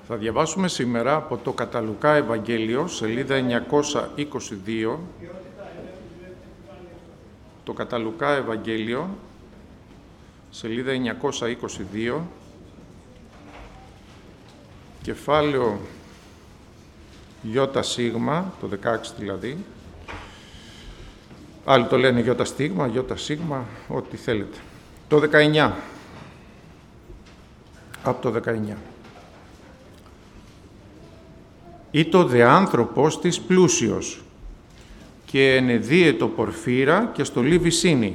Θα διαβάσουμε σήμερα από το κατά Λουκά Ευαγγέλιο, σελίδα 922. Το κατά Λουκά Ευαγγέλιο, σελίδα 922, κεφάλαιο ΙΣ, το 16 δηλαδή. Άλλοι το λένε ΙΣ, ό,τι θέλετε. Το 19. Από το 19. «Ήτο δε άνθρωπος της πλούσιος, και ενεδίετο πορφύρα και στολή βυσίνη,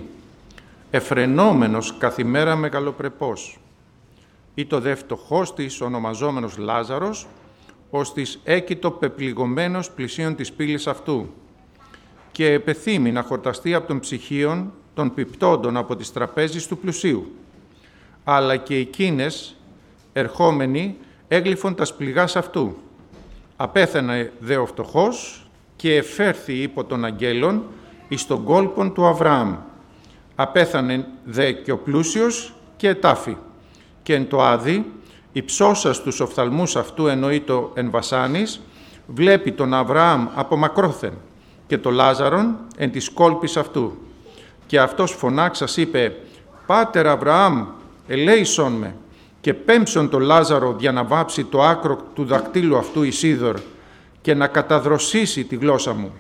εφρενόμενος καθημέρα μεγαλοπρεπός. Ήτο δε φτωχός της ονομαζόμενος Λάζαρος, ως της έκητο πεπληγωμένος πλησίον της πύλης αυτού, και επεθύμη να χορταστεί από των ψυχίων των πιπτόντων από τις τραπέζεις του πλουσίου. Αλλά και εκείνες, ερχόμενοι, έγλυφον τας πληγάς αυτού. Απέθανε δε ο φτωχός και εφέρθη υπό των αγγέλων εις τον κόλπον του Αβραάμ. Απέθανε δε και ο πλούσιος και ετάφη. Και εν το άδει, υψώσας τους οφθαλμούς αυτού εννοείτο εν βασάνης, βλέπει τον Αβραάμ από μακρόθεν και το Λάζαρον εν της κόλπης αυτού. Και αυτός φωνάξας είπε, «Πάτερ Αβραάμ, ελέησον με», και πέμψον το Λάζαρο για να βάψει το άκρο του δακτύλου αυτού εις είδωρ και να καταδροσίσει τη γλώσσα μου,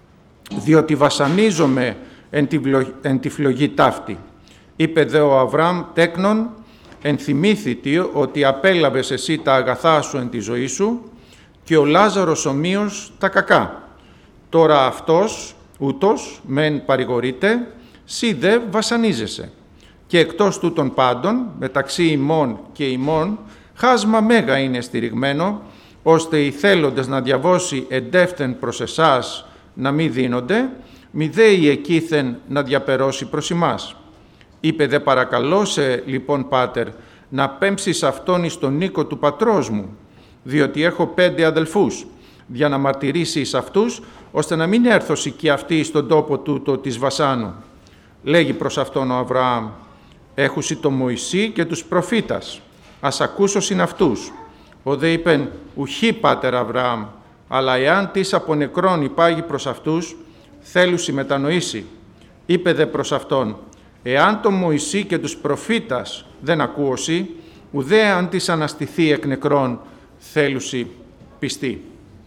διότι βασανίζομαι εν τη φλογή ταύτη. Είπε δε ο Αβραάμ τέκνον, ενθυμήθητη ότι απέλαβες εσύ τα αγαθά σου εν τη ζωή σου και ο Λάζαρος ομοίως τα κακά. Τώρα αυτός ούτως μεν παρηγορείται, σύ δε βασανίζεσαι. Και εκτός τούτων πάντων, μεταξύ ημών και ημών, χάσμα μέγα είναι στηριγμένο, ώστε οι θέλοντες να διαβώσει εντεύθεν προς εσάς να μη δίνονται, μη δε η εκείθεν να διαπερώσει προς ημάς. Είπε δε παρακαλώ σε, λοιπόν, πάτερ, να πέμψεις αυτόν εις τον οίκο του πατρός μου, διότι έχω 5 αδελφούς, για να μαρτυρήσει εις αυτούς, ώστε να μην έρθωση και αυτοί στον τόπο τούτο της βασάνου. Λέγει προς αυτόν ο Αβραάμ, έχουσι το Μωυσή και τους προφήτας, ας ακούσωσιν αυτούς. Ο δε είπεν, ουχή πάτερ Αβραάμ, αλλά εάν της από νεκρών υπάγει προς αυτούς, θέλουσι μετανοήσει. Είπε δε προς αυτόν, εάν το Μωυσή και τους προφήτας δεν ακούωσι, ουδέ αν της αναστηθεί εκ νεκρών, θέλουσι πιστή.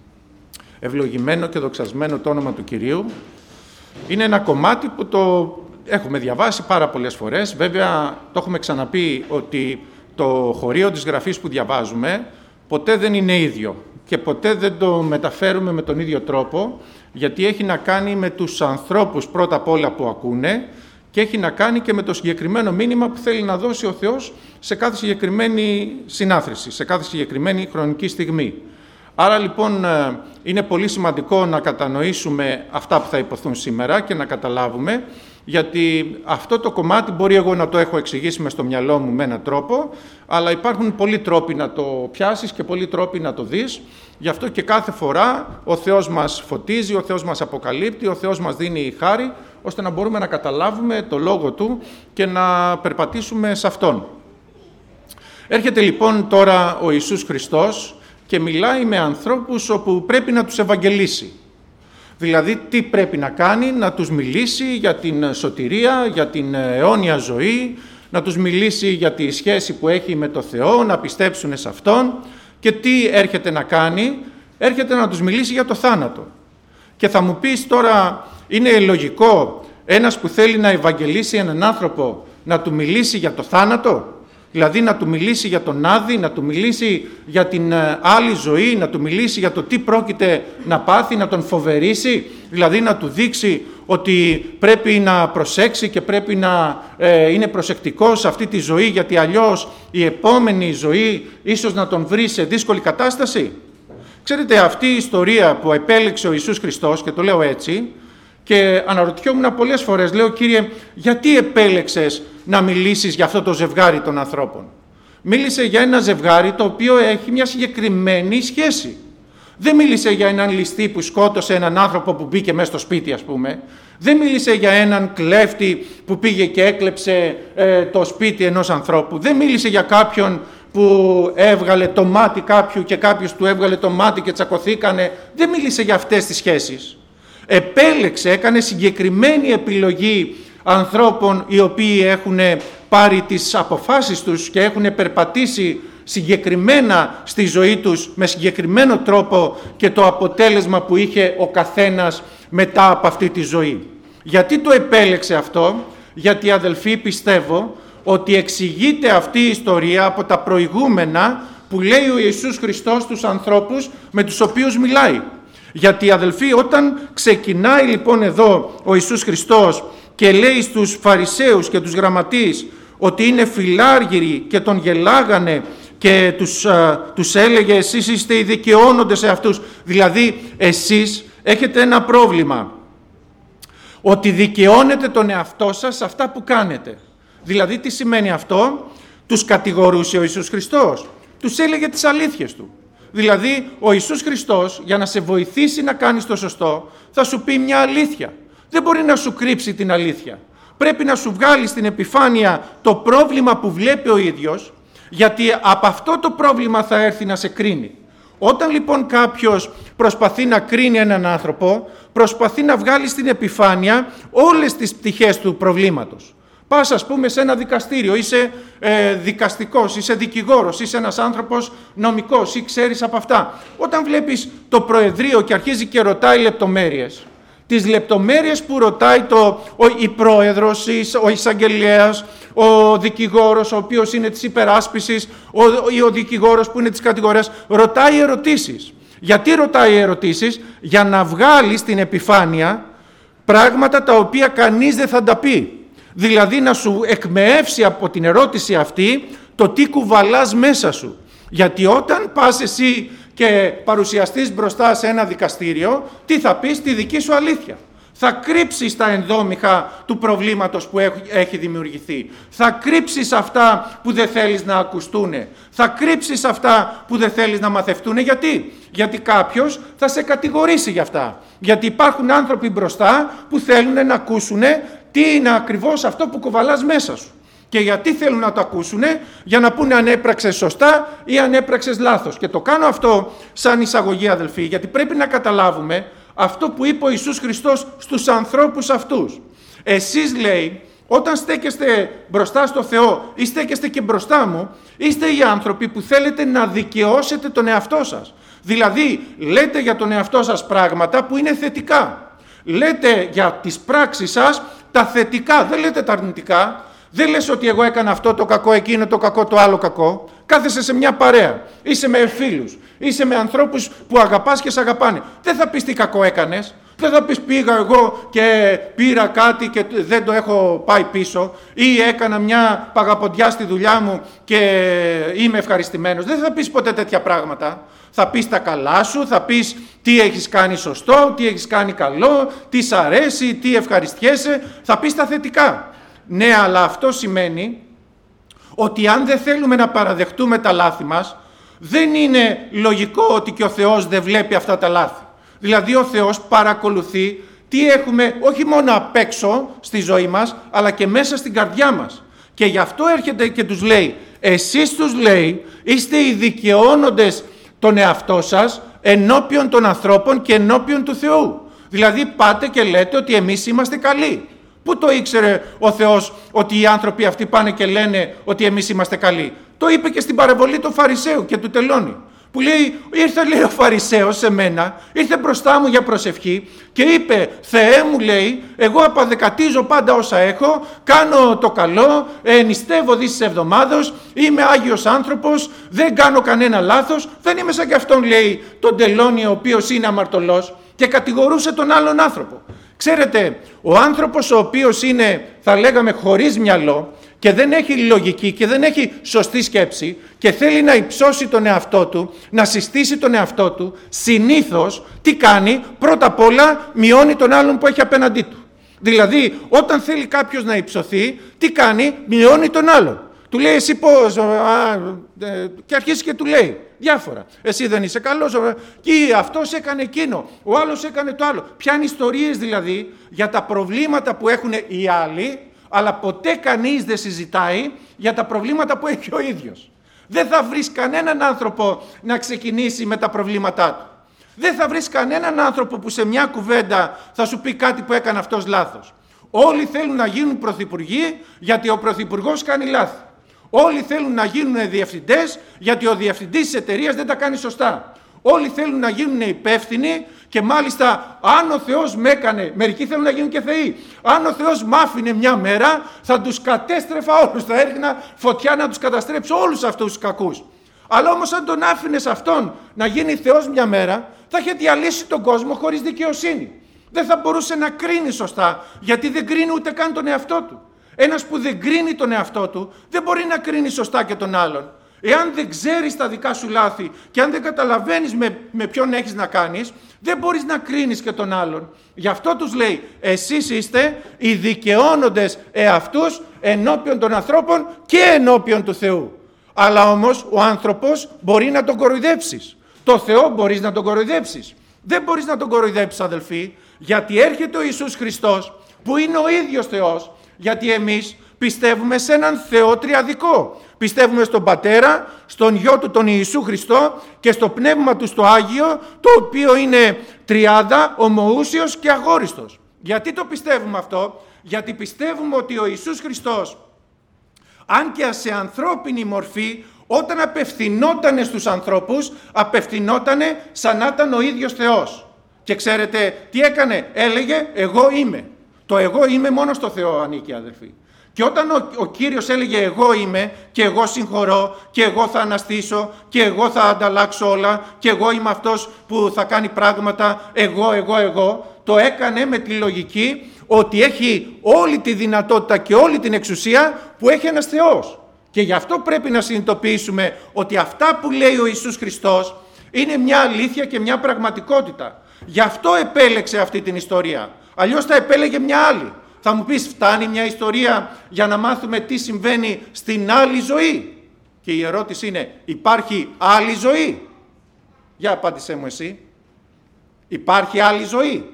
Ευλογημένο και δοξασμένο το όνομα του Κυρίου. Είναι ένα κομμάτι που το έχουμε διαβάσει πάρα πολλές φορές. Βέβαια, το έχουμε ξαναπεί ότι το χωρίο της Γραφής που διαβάζουμε ποτέ δεν είναι ίδιο και ποτέ δεν το μεταφέρουμε με τον ίδιο τρόπο, γιατί έχει να κάνει με τους ανθρώπους πρώτα απ' όλα που ακούνε και έχει να κάνει και με το συγκεκριμένο μήνυμα που θέλει να δώσει ο Θεός σε κάθε συγκεκριμένη συνάθρηση, σε κάθε συγκεκριμένη χρονική στιγμή. Άρα λοιπόν είναι πολύ σημαντικό να κατανοήσουμε αυτά που θα υποθούν σήμερα και να καταλάβουμε, γιατί αυτό το κομμάτι μπορεί εγώ να το έχω εξηγήσει μες στο μυαλό μου με έναν τρόπο, αλλά υπάρχουν πολλοί τρόποι να το πιάσεις και πολλοί τρόποι να το δεις. Γι' αυτό και κάθε φορά ο Θεός μας φωτίζει, ο Θεός μας αποκαλύπτει, ο Θεός μας δίνει χάρη, ώστε να μπορούμε να καταλάβουμε το λόγο Του και να περπατήσουμε σε Αυτόν. Έρχεται λοιπόν τώρα ο Ιησούς Χριστός και μιλάει με ανθρώπους όπου πρέπει να τους ευαγγελίσει. Δηλαδή τι πρέπει να κάνει, να τους μιλήσει για την σωτηρία, για την αιώνια ζωή, να τους μιλήσει για τη σχέση που έχει με το Θεό, να πιστέψουν σε Αυτόν. Και τι έρχεται να κάνει, έρχεται να τους μιλήσει για το θάνατο. Και θα μου πεις τώρα, είναι λογικό ένας που θέλει να ευαγγελίσει έναν άνθρωπο να του μιλήσει για το θάνατο? Δηλαδή να του μιλήσει για τον άδη, να του μιλήσει για την άλλη ζωή, να του μιλήσει για το τι πρόκειται να πάθει, να τον φοβερήσει, δηλαδή να του δείξει ότι πρέπει να προσέξει και πρέπει να είναι προσεκτικός σε αυτή τη ζωή, γιατί αλλιώς η επόμενη ζωή ίσως να τον βρει σε δύσκολη κατάσταση. Ξέρετε, αυτή η ιστορία που επέλεξε ο Ιησούς Χριστός, και το λέω έτσι, και αναρωτιόμουν πολλές φορές, λέω, Κύριε, γιατί επέλεξες να μιλήσεις για αυτό το ζευγάρι των ανθρώπων? Μίλησε για ένα ζευγάρι το οποίο έχει μια συγκεκριμένη σχέση. Δεν μίλησε για έναν ληστή που σκότωσε έναν άνθρωπο που μπήκε μέσα στο σπίτι, ας πούμε. Δεν μίλησε για έναν κλέφτη που πήγε και έκλεψε το σπίτι ενός ανθρώπου. Δεν μίλησε για κάποιον που έβγαλε το μάτι κάποιου και κάποιος του έβγαλε το μάτι και τσακωθήκανε. Δεν μίλησε για αυτές τις σχέσεις. Επέλεξε, έκανε συγκεκριμένη επιλογή ανθρώπων οι οποίοι έχουν πάρει τις αποφάσεις τους και έχουν περπατήσει συγκεκριμένα στη ζωή τους με συγκεκριμένο τρόπο και το αποτέλεσμα που είχε ο καθένας μετά από αυτή τη ζωή. Γιατί το επέλεξε αυτό? Γιατί, αδελφοί, πιστεύω ότι εξηγείται αυτή η ιστορία από τα προηγούμενα που λέει ο Ιησούς Χριστός στους ανθρώπους με τους οποίους μιλάει. Γιατί, αδελφοί, όταν ξεκινάει λοιπόν εδώ ο Ιησούς Χριστός και λέει στους Φαρισαίους και τους γραμματείς ότι είναι φιλάργυροι και τον γελάγανε και τους έλεγε εσείς είστε οι δικαιώνοντες σε αυτούς, δηλαδή εσείς έχετε ένα πρόβλημα, ότι δικαιώνετε τον εαυτό σας σε αυτά που κάνετε. Δηλαδή τι σημαίνει αυτό? Τους κατηγορούσε ο Ιησούς Χριστός, τους έλεγε τις αλήθειες του. Δηλαδή ο Ιησούς Χριστός για να σε βοηθήσει να κάνεις το σωστό θα σου πει μια αλήθεια. Δεν μπορεί να σου κρύψει την αλήθεια. Πρέπει να σου βγάλει στην επιφάνεια το πρόβλημα που βλέπει ο ίδιος, γιατί από αυτό το πρόβλημα θα έρθει να σε κρίνει. Όταν λοιπόν κάποιος προσπαθεί να κρίνει έναν άνθρωπο, προσπαθεί να βγάλει στην επιφάνεια όλες τις πτυχές του προβλήματος. Πας, ας πούμε, σε ένα δικαστήριο, είσαι δικαστικός, είσαι δικηγόρος, είσαι ένας άνθρωπος νομικός ή ξέρεις από αυτά. Όταν βλέπεις το Προεδρείο και αρχίζει και ρωτάει λεπτομέρειες, τις λεπτομέρειες που ρωτάει η πρόεδρος, ο εισαγγελέας, ο δικηγόρος ο οποίος είναι της υπεράσπισης ή ο δικηγόρος που είναι της κατηγορίας, ρωτάει ερωτήσεις. Γιατί ρωτάει ερωτήσεις? Για να βγάλει στην επιφάνεια πράγματα τα οποία κανείς δεν θα τα πει. Δηλαδή να σου εκμεεύσει από την ερώτηση αυτή το τι κουβαλάς μέσα σου. Γιατί όταν πας εσύ και παρουσιαστείς μπροστά σε ένα δικαστήριο, τι θα πεις? Τη δική σου αλήθεια. Θα κρύψεις τα ενδόμηχα του προβλήματος που έχει δημιουργηθεί. Θα κρύψεις αυτά που δεν θέλεις να ακουστούνε. Θα κρύψεις αυτά που δεν θέλεις να μαθευτούνε. Γιατί? Γιατί κάποιος θα σε κατηγορήσει για αυτά. Γιατί υπάρχουν άνθρωποι μπροστά που θέλουν να ακούσουν τι είναι ακριβώς αυτό που κουβαλάς μέσα σου. Και γιατί θέλουν να το ακούσουνε? Για να πούνε αν έπραξες σωστά ή αν έπραξες λάθος. Και το κάνω αυτό σαν εισαγωγή, αδελφοί, γιατί πρέπει να καταλάβουμε αυτό που είπε ο Ιησούς Χριστός στους ανθρώπους αυτούς. Εσείς, λέει, όταν στέκεστε μπροστά στο Θεό ή στέκεστε και μπροστά μου, είστε οι άνθρωποι που θέλετε να δικαιώσετε τον εαυτό σας. Δηλαδή, λέτε για τον εαυτό σας πράγματα που είναι θετικά. Λέτε για τις πράξεις σας τα θετικά, δεν λέτε τα αρνητικά. Δεν λες ότι εγώ έκανα αυτό το κακό, εκείνο το κακό, το άλλο κακό. Κάθεσαι σε μια παρέα, είσαι με φίλους, είσαι με ανθρώπους που αγαπάς και σε αγαπάνε. Δεν θα πεις τι κακό έκανες. Δεν θα πεις πήγα εγώ και πήρα κάτι και δεν το έχω πάει πίσω, ή έκανα μια παγαποντιά στη δουλειά μου και είμαι ευχαριστημένος. Δεν θα πεις ποτέ τέτοια πράγματα. Θα πεις τα καλά σου, θα πεις τι έχεις κάνει σωστό, τι έχεις κάνει καλό, τι σ' αρέσει, τι ευχαριστιέσαι. Θα πεις τα θετικά. Ναι, αλλά αυτό σημαίνει ότι αν δεν θέλουμε να παραδεχτούμε τα λάθη μας, δεν είναι λογικό ότι και ο Θεός δεν βλέπει αυτά τα λάθη. Δηλαδή ο Θεός παρακολουθεί τι έχουμε όχι μόνο απ' έξω στη ζωή μας, αλλά και μέσα στην καρδιά μας. Και γι' αυτό έρχεται και τους λέει, εσείς, τους λέει, είστε οι δικαιώνοντες τον εαυτό σας ενώπιον των ανθρώπων και ενώπιον του Θεού. Δηλαδή πάτε και λέτε ότι εμείς είμαστε καλοί. Πού το ήξερε ο Θεός ότι οι άνθρωποι αυτοί πάνε και λένε ότι εμείς είμαστε καλοί? Το είπε και στην παραβολή του Φαρισαίου και του τελώνει. Που λέει, ήρθε, λέει, ο Φαρισαίος σε μένα, ήρθε μπροστά μου για προσευχή και είπε, Θεέ μου, λέει, εγώ απαδεκατίζω πάντα όσα έχω, κάνω το καλό, νηστεύω δις εβδομάδος, είμαι Άγιος άνθρωπος, δεν κάνω κανένα λάθος, δεν είμαι σαν κι αυτόν, λέει, τον τελώνει ο οποίος είναι αμαρτωλός, και κατηγορούσε τον άλλον άνθρωπο. Ξέρετε, ο άνθρωπος ο οποίος είναι, θα λέγαμε, χωρίς μυαλό και δεν έχει λογική και δεν έχει σωστή σκέψη και θέλει να υψώσει τον εαυτό του, να συστήσει τον εαυτό του, συνήθως τι κάνει? Πρώτα απ' όλα μειώνει τον άλλον που έχει απέναντί του. Δηλαδή, όταν θέλει κάποιος να υψωθεί, τι κάνει? Μειώνει τον άλλον. Του λέει, εσύ πώς? Και αρχίζει και του λέει διάφορα. Εσύ δεν είσαι καλός, και αυτός έκανε εκείνο, ο άλλος έκανε το άλλο. Πιάνει ιστορίες δηλαδή για τα προβλήματα που έχουν οι άλλοι, αλλά ποτέ κανείς δεν συζητάει για τα προβλήματα που έχει ο ίδιος. Δεν θα βρεις κανέναν άνθρωπο να ξεκινήσει με τα προβλήματά του. Δεν θα βρεις κανέναν άνθρωπο που σε μια κουβέντα θα σου πει κάτι που έκανε αυτός λάθος. Όλοι θέλουν να γίνουν πρωθυπουργοί γιατί ο πρωθυπουργός κάνει λάθη. Όλοι θέλουν να γίνουν διευθυντές γιατί ο διευθυντής της εταιρείας δεν τα κάνει σωστά. Όλοι θέλουν να γίνουν υπεύθυνοι και μάλιστα αν ο Θεός με έκανε, μερικοί θέλουν να γίνουν και θεοί, αν ο Θεός μ' άφηνε μια μέρα θα τους κατέστρεφα όλους, θα έρχνα φωτιά να τους καταστρέψω όλους αυτούς τους κακούς. Αλλά όμως αν τον άφηνες αυτόν να γίνει Θεός μια μέρα, θα είχε διαλύσει τον κόσμο χωρίς δικαιοσύνη. Δεν θα μπορούσε να κρίνει σωστά, γιατί δεν κρίνει ούτε καν τον εαυτό του. Ένας που δεν κρίνει τον εαυτό του, δεν μπορεί να κρίνει σωστά και τον άλλον. Εάν δεν ξέρεις τα δικά σου λάθη και αν δεν καταλαβαίνεις με ποιον έχεις να κάνεις, δεν μπορείς να κρίνεις και τον άλλον. Γι' αυτό τους λέει, εσείς είστε οι δικαιώνοντες εαυτούς ενώπιον των ανθρώπων και ενώπιον του Θεού. Αλλά όμως ο άνθρωπος μπορεί να τον κοροϊδέψεις. Το Θεό μπορείς να τον κοροϊδέψεις. Δεν μπορείς να τον κοροϊδέψεις, αδελφοί, γιατί έρχεται ο Ιησούς Χριστός που είναι ο ίδιος Θεός, γιατί εμείς πιστεύουμε σε έναν Θεό τριαδικό. Πιστεύουμε στον Πατέρα, στον Υιό του τον Ιησού Χριστό και στο Πνεύμα του στο Άγιο, το οποίο είναι τριάδα, ομοούσιος και αγόριστος. Γιατί το πιστεύουμε αυτό? Γιατί πιστεύουμε ότι ο Ιησούς Χριστός, αν και σε ανθρώπινη μορφή, όταν απευθυνότανε στους ανθρώπους, απευθυνότανε σαν να ήταν ο ίδιος Θεός. Και ξέρετε τι έκανε? Έλεγε εγώ είμαι. Το εγώ είμαι μόνο στο Θεό ανήκει, αδελφοί. Και όταν ο Κύριος έλεγε εγώ είμαι και εγώ συγχωρώ και εγώ θα αναστήσω και εγώ θα ανταλλάξω όλα και εγώ είμαι αυτός που θα κάνει πράγματα, εγώ, το έκανε με τη λογική ότι έχει όλη τη δυνατότητα και όλη την εξουσία που έχει ένας Θεός. Και γι' αυτό πρέπει να συνειδητοποιήσουμε ότι αυτά που λέει ο Ιησούς Χριστός είναι μια αλήθεια και μια πραγματικότητα. Γι' αυτό επέλεξε αυτή την ιστορία. Αλλιώς θα επέλεγε μια άλλη. Θα μου πεις, φτάνει μια ιστορία για να μάθουμε τι συμβαίνει στην άλλη ζωή? Και η ερώτηση είναι, υπάρχει άλλη ζωή? Για απάντησέ μου εσύ. Υπάρχει άλλη ζωή?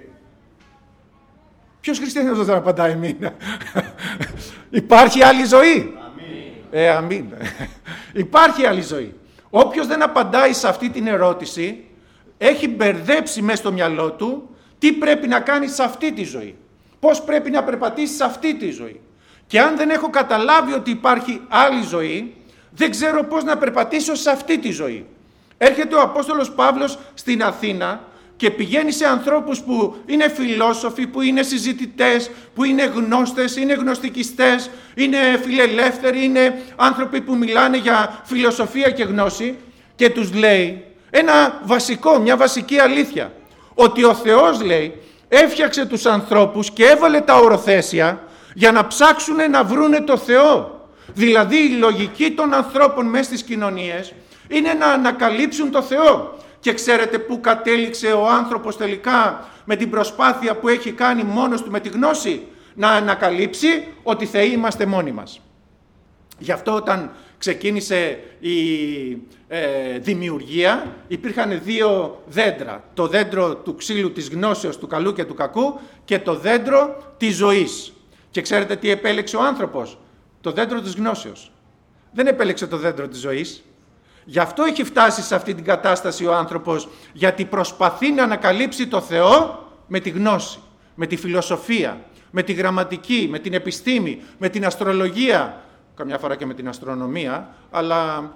Ποιος χριστιανός δεν απαντάει εμένα? Υπάρχει άλλη ζωή? Αμήν. Υπάρχει άλλη ζωή. Όποιος δεν απαντάει σε αυτή την ερώτηση, έχει μπερδέψει μέσα στο μυαλό του τι πρέπει να κάνει σε αυτή τη ζωή. Πώς πρέπει να περπατήσει σε αυτή τη ζωή. Και αν δεν έχω καταλάβει ότι υπάρχει άλλη ζωή, δεν ξέρω πώς να περπατήσω σε αυτή τη ζωή. Έρχεται ο Απόστολος Παύλος στην Αθήνα και πηγαίνει σε ανθρώπους που είναι φιλόσοφοι, που είναι συζητητές, που είναι γνώστες, είναι γνωστικιστές, είναι φιλελεύθεροι, είναι άνθρωποι που μιλάνε για φιλοσοφία και γνώση και τους λέει μια βασική αλήθεια. Ότι ο Θεός, λέει, έφτιαξε τους ανθρώπους και έβαλε τα οροθέσια για να ψάξουν να βρούνε το Θεό. Δηλαδή η λογική των ανθρώπων μέσα στις κοινωνίες είναι να ανακαλύψουν το Θεό. Και ξέρετε πού κατέληξε ο άνθρωπος τελικά με την προσπάθεια που έχει κάνει μόνος του με τη γνώση? Να ανακαλύψει ότι θεοί είμαστε μόνοι μας. Γι' αυτό όταν ξεκίνησε η δημιουργία υπήρχαν δύο δέντρα. Το δέντρο του ξύλου της γνώσεως του καλού και του κακού και το δέντρο της ζωής. Και ξέρετε τι επέλεξε ο άνθρωπος? Το δέντρο της γνώσεως. Δεν επέλεξε το δέντρο της ζωής. Γι' αυτό έχει φτάσει σε αυτή την κατάσταση ο άνθρωπος, γιατί προσπαθεί να ανακαλύψει το Θεό με τη γνώση, με τη φιλοσοφία, με τη γραμματική, με την επιστήμη, με την αστρολογία, καμιά φορά και με την αστρονομία, αλλά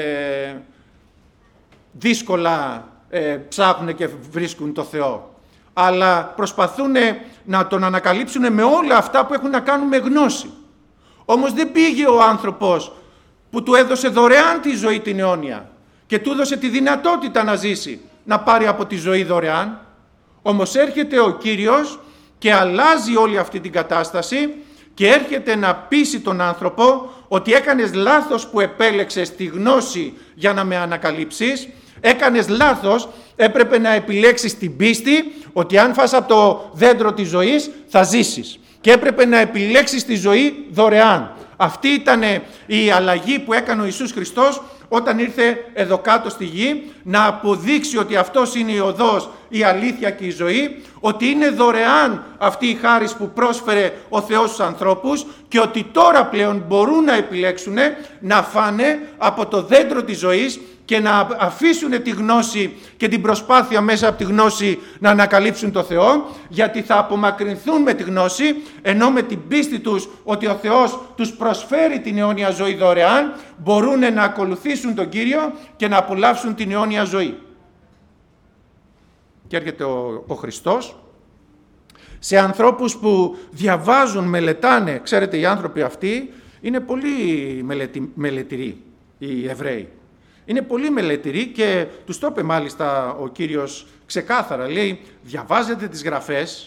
δύσκολα ψάχνουν και βρίσκουν το Θεό. Αλλά προσπαθούν να τον ανακαλύψουν με όλα αυτά που έχουν να κάνουν με γνώση. Όμως δεν πήγε ο άνθρωπος που του έδωσε δωρεάν τη ζωή την αιώνια και του έδωσε τη δυνατότητα να ζήσει, να πάρει από τη ζωή δωρεάν. Όμως έρχεται ο Κύριος και αλλάζει όλη αυτή την κατάσταση και έρχεται να πείσει τον άνθρωπο ότι έκανες λάθος που επέλεξες τη γνώση για να με ανακαλύψεις, έκανες λάθος, έπρεπε να επιλέξεις την πίστη ότι αν φας από το δέντρο της ζωής θα ζήσεις και έπρεπε να επιλέξεις τη ζωή δωρεάν. Αυτή ήταν η αλλαγή που έκανε ο Ιησούς Χριστός όταν ήρθε εδώ κάτω στη γη να αποδείξει ότι αυτός είναι η οδός, η αλήθεια και η ζωή, ότι είναι δωρεάν αυτή η χάρις που πρόσφερε ο Θεός στους ανθρώπους και ότι τώρα πλέον μπορούν να επιλέξουν να φάνε από το δέντρο της ζωής και να αφήσουν τη γνώση και την προσπάθεια μέσα από τη γνώση να ανακαλύψουν το Θεό, γιατί θα απομακρυνθούν με τη γνώση, ενώ με την πίστη τους ότι ο Θεός τους προσφέρει την αιώνια ζωή δωρεάν, μπορούν να ακολουθήσουν τον Κύριο και να απολαύσουν την αιώνια ζωή. Και έρχεται ο Χριστός σε ανθρώπους που διαβάζουν, μελετάνε. Ξέρετε, οι άνθρωποι αυτοί είναι πολύ μελετηροί, οι Εβραίοι. Είναι πολύ μελετηροί και τους το είπε μάλιστα ο Κύριος ξεκάθαρα. Λέει, διαβάζετε τις γραφές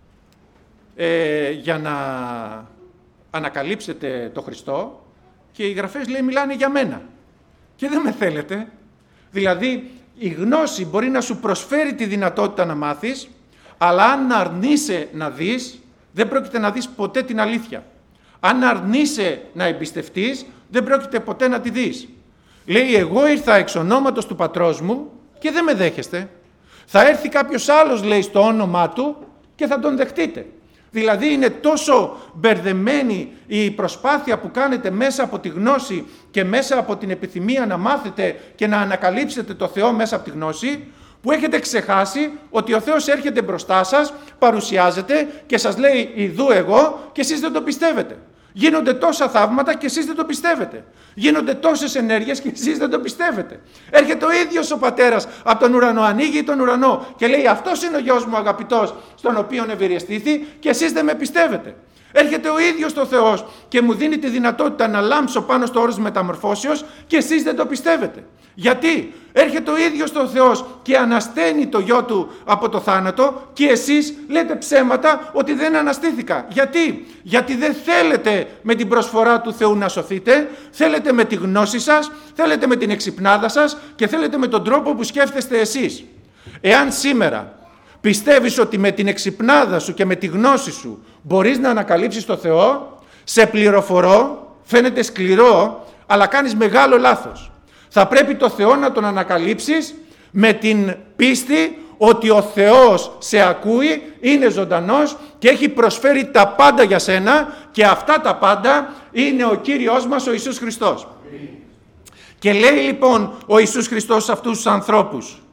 για να ανακαλύψετε το Χριστό και οι γραφές, λέει, μιλάνε για μένα και δεν με θέλετε. Δηλαδή η γνώση μπορεί να σου προσφέρει τη δυνατότητα να μάθεις, αλλά αν αρνείσαι να δεις, δεν πρόκειται να δεις ποτέ την αλήθεια. Αν αρνείσαι να εμπιστευτείς, δεν πρόκειται ποτέ να τη δεις. Λέει, εγώ ήρθα εξ ονόματος του πατρός μου και δεν με δέχεστε. Θα έρθει κάποιος άλλος, λέει, στο όνομά του και θα τον δεχτείτε. Δηλαδή είναι τόσο μπερδεμένη η προσπάθεια που κάνετε μέσα από τη γνώση και μέσα από την επιθυμία να μάθετε και να ανακαλύψετε το Θεό μέσα από τη γνώση, που έχετε ξεχάσει ότι ο Θεός έρχεται μπροστά σας, παρουσιάζεται και σας λέει «Ιδού εγώ» και εσείς δεν το πιστεύετε. Γίνονται τόσα θαύματα και εσείς δεν το πιστεύετε. Γίνονται τόσες ενέργειες και εσείς δεν το πιστεύετε. Έρχεται ο ίδιος ο Πατέρας από τον ουρανό, ανοίγει τον ουρανό και λέει «Αυτός είναι ο γιος μου αγαπητός, στον οποίον ευηριαισθήθη» και εσείς δεν με πιστεύετε. Έρχεται ο ίδιος ο Θεός και μου δίνει τη δυνατότητα να λάμψω πάνω στο όρος μεταμορφώσεως και εσείς δεν το πιστεύετε. Γιατί? Έρχεται ο ίδιος ο Θεός και ανασταίνει το γιο του από το θάνατο και εσείς λέτε ψέματα ότι δεν αναστήθηκα. Γιατί? Γιατί δεν θέλετε με την προσφορά του Θεού να σωθείτε, θέλετε με τη γνώση σας, θέλετε με την εξυπνάδα σας και θέλετε με τον τρόπο που σκέφτεστε εσείς. Εάν σήμερα πιστεύεις ότι με την εξυπνάδα σου και με τη γνώση σου μπορείς να ανακαλύψεις το Θεό, σε πληροφορώ, φαίνεται σκληρό, αλλά κάνεις μεγάλο λάθος. Θα πρέπει το Θεό να τον ανακαλύψεις με την πίστη ότι ο Θεός σε ακούει, είναι ζωντανός και έχει προσφέρει τα πάντα για σένα και αυτά τα πάντα είναι ο Κύριος μας ο Ιησούς Χριστός. Και λέει λοιπόν ο Ιησούς Χριστός σε αυτούς τους ανθρώπους,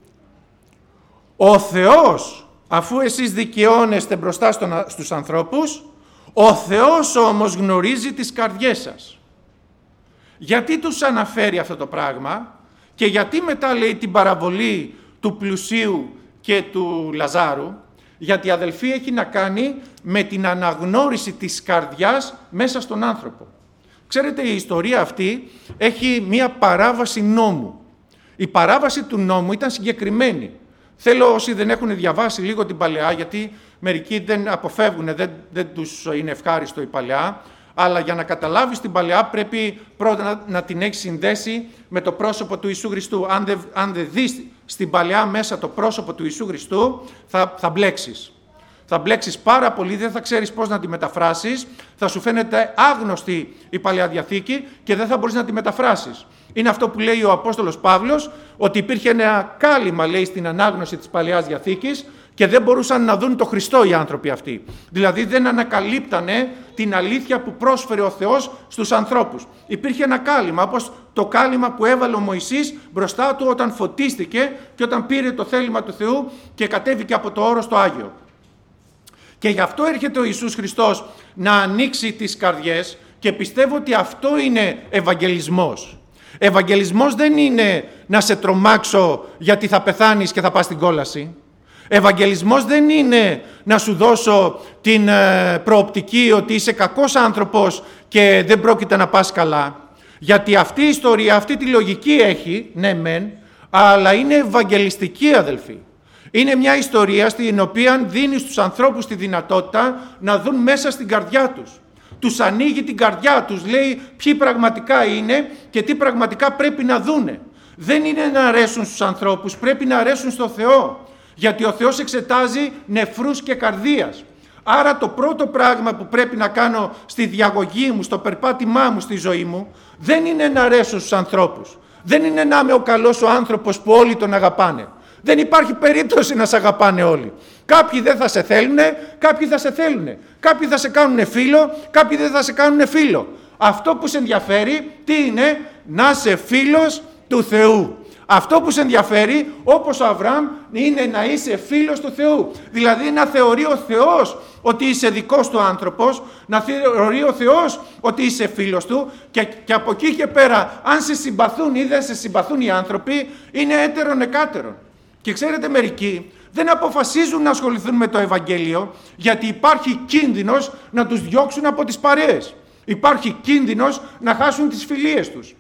ο Θεός, αφού εσείς δικαιώνεστε μπροστά στους ανθρώπους, ο Θεός όμως γνωρίζει τις καρδιές σας. Γιατί τους αναφέρει αυτό το πράγμα και γιατί μετά λέει την παραβολή του πλουσίου και του Λαζάρου? Γιατί, αδελφοί, έχει να κάνει με την αναγνώριση της καρδιάς μέσα στον άνθρωπο. Ξέρετε, η ιστορία αυτή έχει μία παράβαση νόμου. Η παράβαση του νόμου ήταν συγκεκριμένη. Θέλω όσοι δεν έχουν διαβάσει λίγο την Παλαιά, γιατί μερικοί δεν αποφεύγουν, δεν τους είναι ευχάριστο η Παλαιά, αλλά για να καταλάβεις την Παλαιά πρέπει πρώτα να την έχεις συνδέσει με το πρόσωπο του Ιησού Χριστού. Αν δεν δεις στην Παλαιά μέσα το πρόσωπο του Ιησού Χριστού, θα μπλέξεις. Θα μπλέξεις πάρα πολύ, δεν θα ξέρεις πώς να τη μεταφράσεις, θα σου φαίνεται άγνωστη η Παλαιά Διαθήκη και δεν θα μπορείς να τη μεταφράσεις. Είναι αυτό που λέει ο Απόστολος Παύλος, ότι υπήρχε ένα κάλυμα, λέει, στην ανάγνωση της Παλαιάς Διαθήκης και δεν μπορούσαν να δουν το Χριστό οι άνθρωποι αυτοί. Δηλαδή δεν ανακαλύπτανε την αλήθεια που πρόσφερε ο Θεός στους ανθρώπους. Υπήρχε ένα κάλυμα, όπως το κάλυμα που έβαλε ο Μωυσής μπροστά του όταν φωτίστηκε και όταν πήρε το θέλημα του Θεού και κατέβηκε από το όρος στο Άγιο. Και γι' αυτό έρχεται ο Ιησούς Χριστός να ανοίξει τις καρδιές και πιστεύω ότι αυτό είναι ευαγγελισμός. Ευαγγελισμός δεν είναι να σε τρομάξω γιατί θα πεθάνεις και θα πας στην κόλαση. Ευαγγελισμός δεν είναι να σου δώσω την προοπτική ότι είσαι κακός άνθρωπος και δεν πρόκειται να πας καλά. Γιατί αυτή η ιστορία, αυτή τη λογική έχει, ναι μεν, αλλά είναι ευαγγελιστική, αδελφοί. Είναι μια ιστορία στην οποία δίνει στους ανθρώπους τη δυνατότητα να δουν μέσα στην καρδιά τους. Τους ανοίγει την καρδιά τους, λέει ποιοι πραγματικά είναι και τι πραγματικά πρέπει να δούνε. Δεν είναι να αρέσουν στους ανθρώπους, πρέπει να αρέσουν στο Θεό. Γιατί ο Θεός εξετάζει νεφρούς και καρδίας. Άρα το πρώτο πράγμα που πρέπει να κάνω στη διαγωγή μου, στο περπάτημά μου, στη ζωή μου, δεν είναι να αρέσω στους ανθρώπους. Δεν είναι να είμαι ο καλός ο άνθρωπος που όλοι τον αγαπάνε. Δεν υπάρχει περίπτωση να σε αγαπάνε όλοι. Κάποιοι δεν θα σε θέλουνε, κάποιοι θα σε θέλουνε. Κάποιοι θα σε κάνουνε φίλο, κάποιοι δεν θα σε κάνουνε φίλο. Αυτό που σε ενδιαφέρει, τι είναι? Να είσαι φίλος του Θεού. Αυτό που σε ενδιαφέρει, όπως ο Αβραάμ, είναι να είσαι φίλος του Θεού. Δηλαδή να θεωρεί ο Θεός ότι είσαι δικός του άνθρωπος, να θεωρεί ο Θεός ότι είσαι φίλος του και από εκεί και πέρα, αν σε συμπαθούν ή δεν σε συμπαθούν οι άνθρωποι, είναι έτερον εκάτερον. Και ξέρετε, μερικοί δεν αποφασίζουν να ασχοληθούν με το Ευαγγέλιο, γιατί υπάρχει κίνδυνος να τους διώξουν από τις παρέες. Υπάρχει κίνδυνος να χάσουν τις φιλίες τους.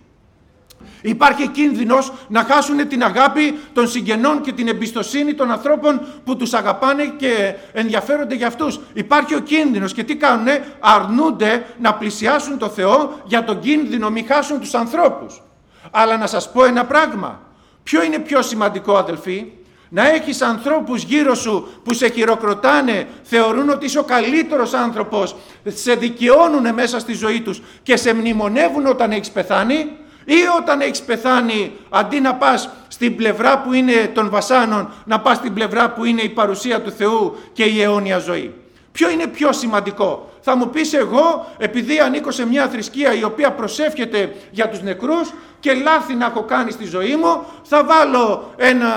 Υπάρχει κίνδυνος να χάσουν την αγάπη των συγγενών και την εμπιστοσύνη των ανθρώπων που τους αγαπάνε και ενδιαφέρονται για αυτούς. Υπάρχει ο κίνδυνος και τι κάνουνε? Αρνούνται να πλησιάσουν το Θεό για τον κίνδυνο μη χάσουν τους ανθρώπους. Αλλά να σας πω ένα πράγμα. Ποιο είναι πιο σημαντικό, αδελφοί? Να έχεις ανθρώπους γύρω σου που σε χειροκροτάνε, θεωρούν ότι είσαι ο καλύτερος άνθρωπος, σε δικαιώνουν μέσα στη ζωή τους και σε μνημονεύουν όταν έχεις πεθάνει, ή όταν έχεις πεθάνει, αντί να πας στην πλευρά που είναι των βασάνων, να πας στην πλευρά που είναι η παρουσία του Θεού και η αιώνια ζωή? Ποιο είναι πιο σημαντικό? Θα μου πεις, εγώ επειδή ανήκω σε μια θρησκεία η οποία προσεύχεται για τους νεκρούς και λάθη να έχω κάνει στη ζωή μου, θα βάλω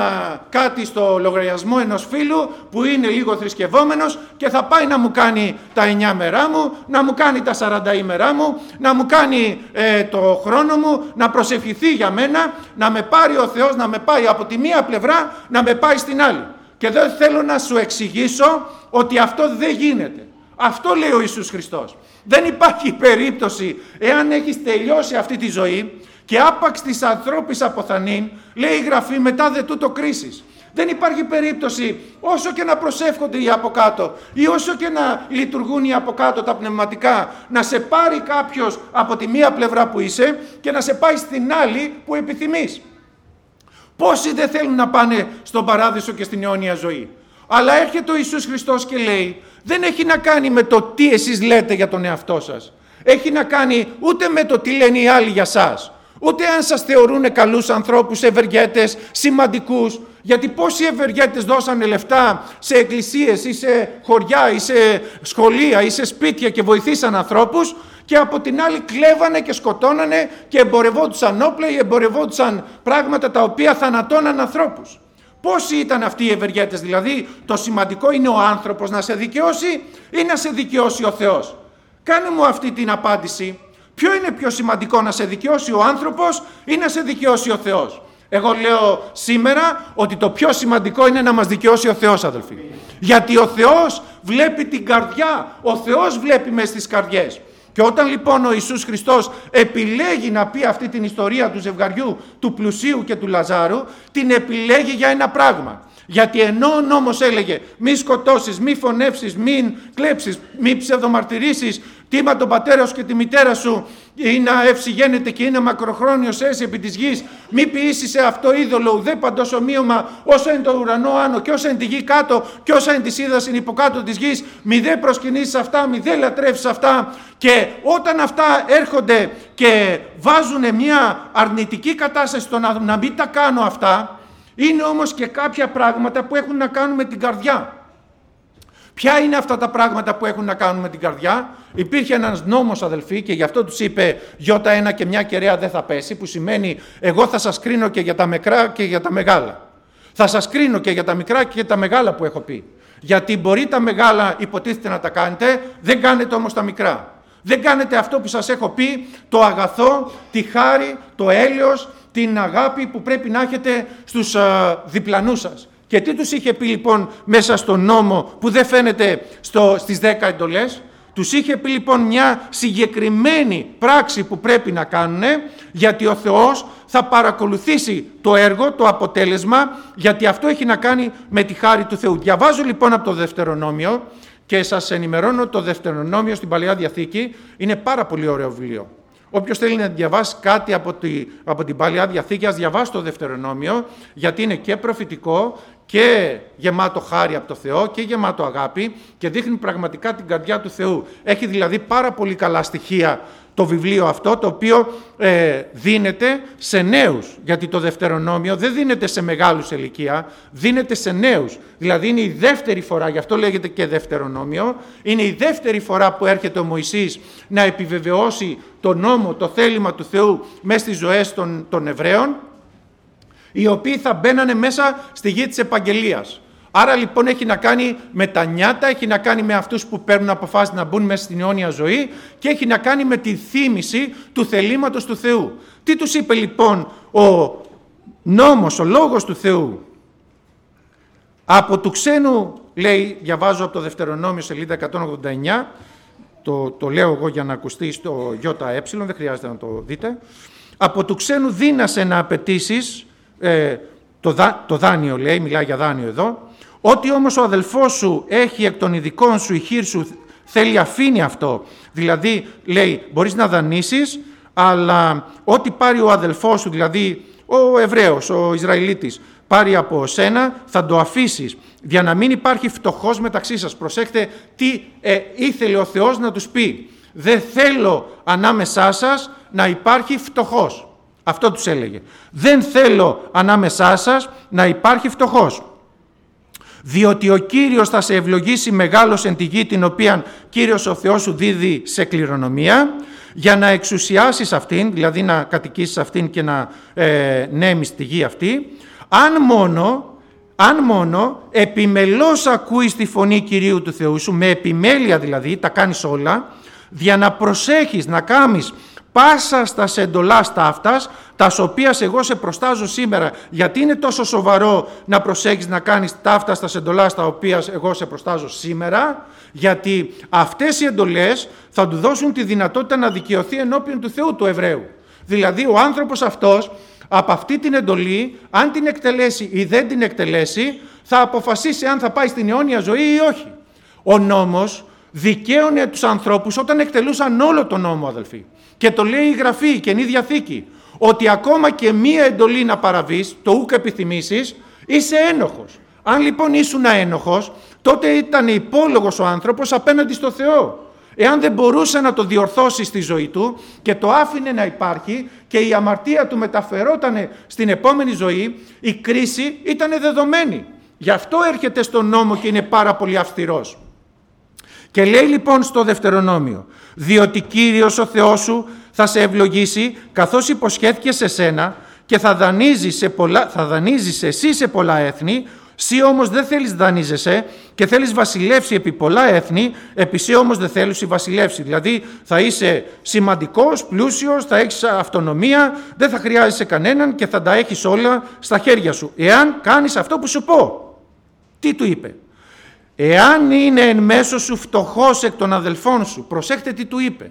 κάτι στο λογαριασμό ενός φίλου που είναι λίγο θρησκευόμενος και θα πάει να μου κάνει τα 9 μερά μου, να μου κάνει τα 40 ημερά μου, να μου κάνει το χρόνο μου, να προσευχηθεί για μένα, να με πάρει ο Θεός, να με πάει από τη μία πλευρά, να με πάει στην άλλη. Και δεν θέλω να σου εξηγήσω ότι αυτό δεν γίνεται. Αυτό λέει ο Ιησούς Χριστός. Δεν υπάρχει περίπτωση, εάν έχεις τελειώσει αυτή τη ζωή και άπαξ της ανθρώπης αποθανήν, λέει η Γραφή, μετά δε τούτο κρίσεις. Δεν υπάρχει περίπτωση, όσο και να προσεύχονται οι από κάτω ή όσο και να λειτουργούν οι από κάτω τα πνευματικά, να σε πάρει κάποιος από τη μία πλευρά που είσαι και να σε πάει στην άλλη που επιθυμείς. Πόσοι δεν θέλουν να πάνε στον παράδεισο και στην αιώνια ζωή? Αλλά έρχεται ο Ιησούς Χριστός και λέει, δεν έχει να κάνει με το τι εσείς λέτε για τον εαυτό σας. Έχει να κάνει ούτε με το τι λένε οι άλλοι για σας. Ούτε αν σας θεωρούν καλούς ανθρώπους, ευεργέτες, σημαντικούς. Γιατί πόσοι ευεργέτες δώσανε λεφτά σε εκκλησίες ή σε χωριά ή σε σχολεία ή σε σπίτια και βοηθήσαν ανθρώπους, και από την άλλη κλέβανε και σκοτώνανε και εμπορευόντουσαν όπλα ή εμπορευόντουσαν πράγματα τα οποία θανατώναν ανθρώπους. Πόσοι ήταν αυτοί οι ευεργέτες? Δηλαδή το σημαντικό είναι ο άνθρωπος να σε δικαιώσει ή να σε δικαιώσει ο Θεός? Κάνε μου αυτή την απάντηση. Ποιο είναι πιο σημαντικό, να σε δικαιώσει ο άνθρωπος ή να σε δικαιώσει ο Θεός? Εγώ λέω σήμερα ότι το πιο σημαντικό είναι να μας δικαιώσει ο Θεός, αδελφοί. Γιατί ο Θεός βλέπει την καρδιά, ο Θεός βλέπει μες στις καρδιές. Και όταν λοιπόν ο Ιησούς Χριστός επιλέγει να πει αυτή την ιστορία του ζευγαριού, του πλουσίου και του Λαζάρου, την επιλέγει για ένα πράγμα. Γιατί ενώ ο νόμος έλεγε μη σκοτώσεις, μη φωνεύσεις, μην κλέψεις, μη ψευδομαρτυρήσεις, τίμα τον πατέρα σου και τη μητέρα σου, ή να ευσηγένεται και είναι μακροχρόνιος έσυ επί της γης, μη ποιήσεις σε αυτό είδωλο ουδέ παντός ομοίωμα, όσο είναι το ουρανό άνω και όσα είναι τη γη κάτω και όσα είναι της ύδας είναι υποκάτω της γης, μη δε προσκυνήσεις αυτά, μη δε λατρεύσεις αυτά. Και όταν αυτά έρχονται και βάζουν μια αρνητική κατάσταση στο να μην τα κάνω αυτά, είναι όμως και κάποια πράγματα που έχουν να κάνουν με την καρδιά. Ποια είναι αυτά τα πράγματα που έχουν να κάνουν με την καρδιά? Υπήρχε ένας νόμος, αδελφοί, και γι' αυτό τους είπε Ι1 και μια κεραία δεν θα πέσει, που σημαίνει εγώ θα σας κρίνω και για τα μικρά και για τα μεγάλα. Θα σας κρίνω και για τα μικρά και για τα μεγάλα που έχω πει. Γιατί μπορεί τα μεγάλα υποτίθεται να τα κάνετε, δεν κάνετε όμως τα μικρά. Δεν κάνετε αυτό που σας έχω πει, το αγαθό, τη χάρη, το έλεος, την αγάπη που πρέπει να έχετε στους διπλανούς σας. Και τι τους είχε πει λοιπόν μέσα στον νόμο που δεν φαίνεται στις 10 εντολές? Τους είχε πει λοιπόν μια συγκεκριμένη πράξη που πρέπει να κάνουν, γιατί ο Θεός θα παρακολουθήσει το έργο, το αποτέλεσμα, γιατί αυτό έχει να κάνει με τη χάρη του Θεού. Διαβάζω λοιπόν από το Δευτερονόμιο και σας ενημερώνω, το Δευτερονόμιο στην Παλαιά Διαθήκη είναι πάρα πολύ ωραίο βιβλίο. Όποιος θέλει να διαβάσει κάτι από την Παλαιά Διαθήκη, ας διαβάσει το Δευτερονόμιο, γιατί είναι και προφητικό και γεμάτο χάρη από το Θεό και γεμάτο αγάπη και δείχνει πραγματικά την καρδιά του Θεού. Έχει δηλαδή πάρα πολύ καλά στοιχεία το βιβλίο αυτό, το οποίο δίνεται σε νέους, γιατί το Δευτερονόμιο δεν δίνεται σε μεγάλους ηλικία, δίνεται σε νέους. Δηλαδή είναι η δεύτερη φορά, γι' αυτό λέγεται και Δευτερονόμιο, είναι η δεύτερη φορά που έρχεται ο Μωυσής να επιβεβαιώσει το νόμο, το θέλημα του Θεού μέσα στις ζωές των Εβραίων, οι οποίοι θα μπαίνανε μέσα στη γη της επαγγελίας. Άρα λοιπόν έχει να κάνει με τα νιάτα, έχει να κάνει με αυτούς που παίρνουν αποφάσεις να μπουν μέσα στην αιώνια ζωή και έχει να κάνει με τη θύμηση του θελήματος του Θεού. Τι τους είπε λοιπόν ο νόμος, ο λόγος του Θεού? Από του ξένου, λέει, διαβάζω από το Δευτερονόμιο σελίδα 189, το λέω εγώ για να ακουστεί στο ΙΕ, δεν χρειάζεται να το δείτε. Από του ξένου δύνασε να απαιτήσεις, το δάνειο λέει, μιλάει για δάνειο εδώ, ότι όμως ο αδελφός σου έχει εκ των ειδικών σου, η χείρ σου θέλει αφήνει αυτό. Δηλαδή, λέει, μπορείς να δανείσεις, αλλά ό,τι πάρει ο αδελφός σου, δηλαδή ο Εβραίος, ο Ισραηλίτης, πάρει από σένα, θα το αφήσεις, για να μην υπάρχει φτωχός μεταξύ σας. Προσέχτε τι ήθελε ο Θεός να τους πει. Δεν θέλω ανάμεσά σας να υπάρχει φτωχός. Αυτό τους έλεγε. Δεν θέλω ανάμεσά σας να υπάρχει φτωχός. Διότι ο Κύριος θα σε ευλογήσει μεγάλος εν τη γη, την οποία Κύριος ο Θεός σου δίδει σε κληρονομία, για να εξουσιάσεις αυτήν, δηλαδή να κατοικήσεις αυτήν και να νέμεις τη γη αυτή, αν μόνο επιμελώς ακούεις τη φωνή Κυρίου του Θεού σου, με επιμέλεια δηλαδή, τα κάνεις όλα, για να προσέχεις να κάνεις πάσα στα εντολάς ταύτας, τας οποίας εγώ σε προστάζω σήμερα. Γιατί είναι τόσο σοβαρό να προσέχεις να κάνεις ταύτα στα εντολάς τα οποίας εγώ σε προστάζω σήμερα? Γιατί αυτές οι εντολές θα του δώσουν τη δυνατότητα να δικαιωθεί ενώπιον του Θεού του Εβραίου. Δηλαδή ο άνθρωπος αυτός από αυτή την εντολή, αν την εκτελέσει ή δεν την εκτελέσει, θα αποφασίσει αν θα πάει στην αιώνια ζωή ή όχι. Ο νόμος δικαίωνε τους ανθρώπους όταν εκτελούσαν όλο τον νόμο, αδελφοί. Και το λέει η Γραφή, η Καινή Διαθήκη, ότι ακόμα και μία εντολή να παραβείς, το ούκ επιθυμήσεις, είσαι ένοχος. Αν λοιπόν ήσουν ένοχος, τότε ήταν υπόλογος ο άνθρωπος απέναντι στο Θεό. Εάν δεν μπορούσε να το διορθώσει στη ζωή του και το άφηνε να υπάρχει και η αμαρτία του μεταφερόταν στην επόμενη ζωή, η κρίση ήταν δεδομένη. Γι' αυτό έρχεται στον νόμο και είναι πάρα πολύ αυστηρός. Και λέει λοιπόν στο Δευτερονόμιο, διότι Κύριος ο Θεός σου θα σε ευλογήσει καθώς υποσχέθηκε σε σένα και θα δανείζεις εσύ σε πολλά έθνη, εσύ όμως δεν θέλεις δανείζεσαι και θέλεις βασιλεύσει επί πολλά έθνη, επί εσύ όμως δεν θέλεις βασιλεύσει. Δηλαδή θα είσαι σημαντικός, πλούσιος, θα έχεις αυτονομία, δεν θα χρειάζεσαι κανέναν και θα τα έχεις όλα στα χέρια σου. Εάν κάνεις αυτό που σου πω. Τι του είπε? Εάν είναι εν μέσω σου φτωχός εκ των αδελφών σου, προσέχτε τι του είπε.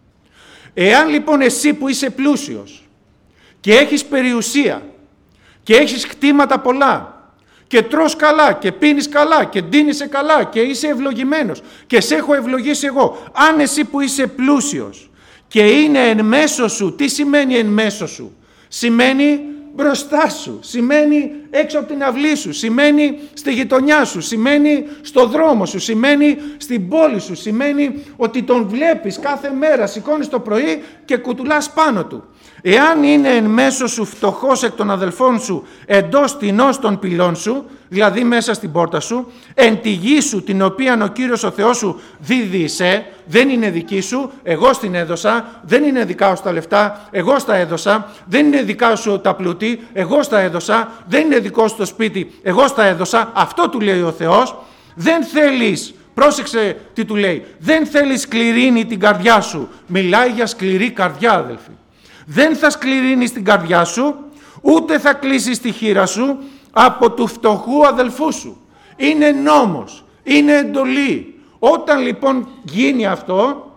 Εάν λοιπόν εσύ που είσαι πλούσιος και έχεις περιουσία και έχεις κτήματα πολλά και τρως καλά και πίνεις καλά και ντύνεσαι καλά και είσαι ευλογημένος και σε έχω ευλογήσει εγώ, αν εσύ που είσαι πλούσιος και είναι εν μέσω σου, τι σημαίνει εν μέσω σου? Σημαίνει μπροστά σου, σημαίνει έξω από την αυλή σου, σημαίνει στη γειτονιά σου, σημαίνει στο δρόμο σου, σημαίνει στην πόλη σου, σημαίνει ότι τον βλέπεις κάθε μέρα, σηκώνεις το πρωί και κουτουλάς πάνω του. Εάν είναι εν μέσω σου φτωχός εκ των αδελφών σου, εντός τεινός των πυλών σου, δηλαδή μέσα στην πόρτα σου, εν τη γη σου την οποία ο Κύριος ο Θεός σου δίδει δεν είναι δική σου, εγώ στην έδωσα, δεν είναι δικά σου τα λεφτά, εγώ στα έδωσα, δεν είναι δικά σου τα πλούτη, εγώ στα έδωσα, δεν είναι δικό σου το σπίτι, εγώ στα έδωσα, αυτό του λέει ο Θεός. Δεν θέλεις, πρόσεξε τι του λέει, δεν θέλεις σκληρύνει την καρδιά σου, μιλάει για σκληρή καρδιά, αδελφοί. Δεν θα σκληρύνεις την καρδιά σου, ούτε θα κλείσεις τη χείρα σου από του φτωχού αδελφού σου. Είναι νόμος, είναι εντολή. Όταν λοιπόν γίνει αυτό,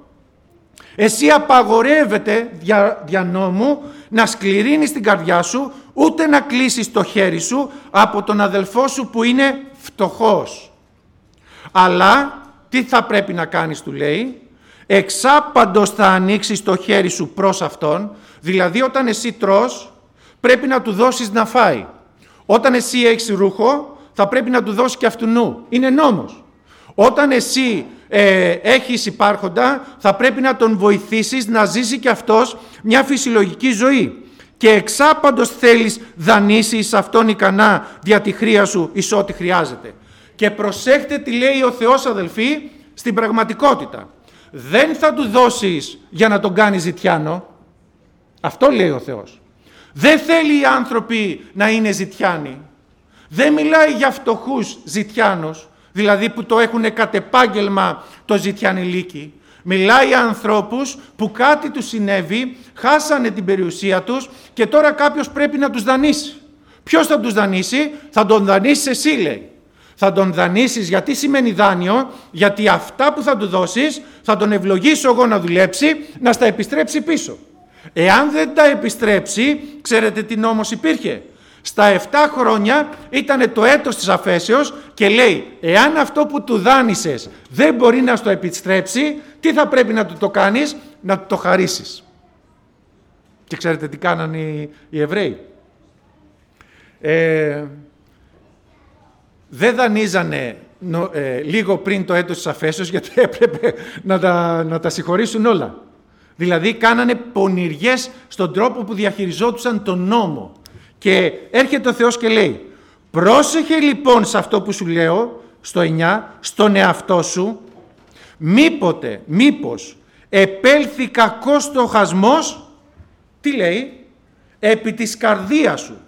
εσύ απαγορεύεται δια νόμου να σκληρύνεις την καρδιά σου, ούτε να κλείσεις το χέρι σου από τον αδελφό σου που είναι φτωχός. Αλλά τι θα πρέπει να κάνεις, του λέει, εξάπαντος θα ανοίξεις το χέρι σου προς αυτόν, δηλαδή όταν εσύ τρως πρέπει να του δώσεις να φάει. Όταν εσύ έχεις ρούχο θα πρέπει να του δώσει και αυτουνού. Είναι νόμος. Όταν εσύ έχεις υπάρχοντα, θα πρέπει να τον βοηθήσεις να ζήσει και αυτός μια φυσιολογική ζωή. Και εξάπαντος θέλεις δανείσεις αυτόν ικανά δια τη χρία σου εις ό,τι χρειάζεται. Και προσέχτε τι λέει ο Θεός, αδελφοί, στην πραγματικότητα. Δεν θα του δώσεις για να τον κάνεις ζητιάνο. Αυτό λέει ο Θεός. Δεν θέλει οι άνθρωποι να είναι ζητιάνοι. Δεν μιλάει για φτωχούς ζητιάνους, δηλαδή που το έχουν κατ' επάγγελμα το ζητιανιλίκι. Μιλάει για ανθρώπους που κάτι τους συνέβη, χάσανε την περιουσία τους και τώρα κάποιος πρέπει να τους δανείσει. Ποιος θα τους δανείσει? Θα τον δανείσεις εσύ, λέει. Θα τον δανείσεις, γιατί σημαίνει δάνειο? Γιατί αυτά που θα του δώσεις θα τον ευλογήσω εγώ να δουλέψει, να στα επιστρέψει πίσω. Εάν δεν τα επιστρέψει, ξέρετε τι νόμος υπήρχε? Στα 7 χρόνια ήταν το έτος της αφέσεως και λέει, εάν αυτό που του δάνεισες δεν μπορεί να στο επιστρέψει, τι θα πρέπει να του το κάνεις? Να του το χαρίσεις. Και ξέρετε τι κάνανε οι Εβραίοι? Δεν δανείζανε λίγο πριν το έτος της αφέσεως, γιατί έπρεπε να τα συγχωρήσουν όλα. Δηλαδή κάνανε πονηριές στον τρόπο που διαχειριζόντουσαν τον νόμο. Και έρχεται ο Θεός και λέει, πρόσεχε λοιπόν σε αυτό που σου λέω, στο 9, στον εαυτό σου, μήπως επέλθει κακός στοχασμός, τι λέει? Επί της καρδίας σου.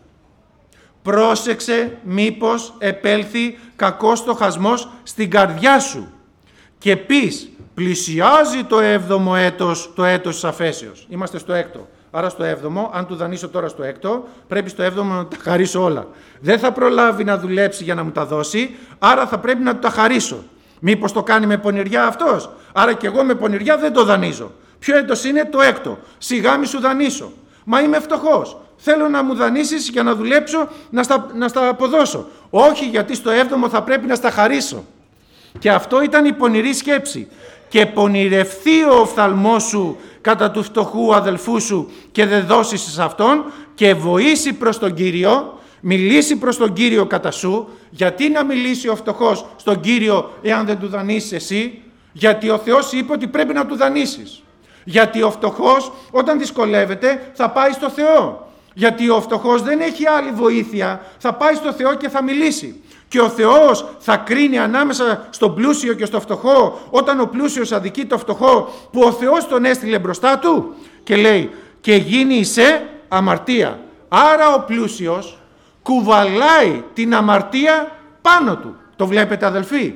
Πρόσεξε μήπως επέλθει κακός στοχασμός στην καρδιά σου και πεις, πλησιάζει το 7ο έτος, το έτος της αφέσεως. Είμαστε στο 6ο. Άρα στο 7ο, αν του δανείσω τώρα στο 6ο, πρέπει στο 7ο να τα χαρίσω όλα. Δεν θα προλάβει να δουλέψει για να μου τα δώσει, άρα θα πρέπει να του τα χαρίσω. Μήπως το κάνει με πονηριά αυτός? Άρα και εγώ με πονηριά δεν το δανείζω. Ποιο έτος είναι? Το 6ο. Σιγά μη σου δανείσω. Μα είμαι φτωχός. Θέλω να μου δανείσεις για να δουλέψω, να στα αποδώσω. Όχι, γιατί στο 7ο θα πρέπει να στα χαρίσω. Και αυτό ήταν η πονηρή σκέψη. Και πονηρευθεί ο οφθαλμός σου κατά του φτωχού αδελφού σου και δεν δώσεις σε αυτόν και βοήσει προς τον Κύριο, μιλήσει προς τον Κύριο κατά σου. Γιατί να μιλήσει ο φτωχός στον Κύριο εάν δεν του δανείσεις εσύ? Γιατί ο Θεός είπε ότι πρέπει να του δανείσεις. Γιατί ο φτωχός όταν δυσκολεύεται θα πάει στο Θεό. Γιατί ο φτωχός δεν έχει άλλη βοήθεια, θα πάει στο Θεό και θα μιλήσει. Και ο Θεός θα κρίνει ανάμεσα στον πλούσιο και στο φτωχό, όταν ο πλούσιος αδικεί το φτωχό που ο Θεός τον έστειλε μπροστά του, και λέει και γίνει σε αμαρτία. Άρα ο πλούσιος κουβαλάει την αμαρτία πάνω του. Το βλέπετε, αδελφοί?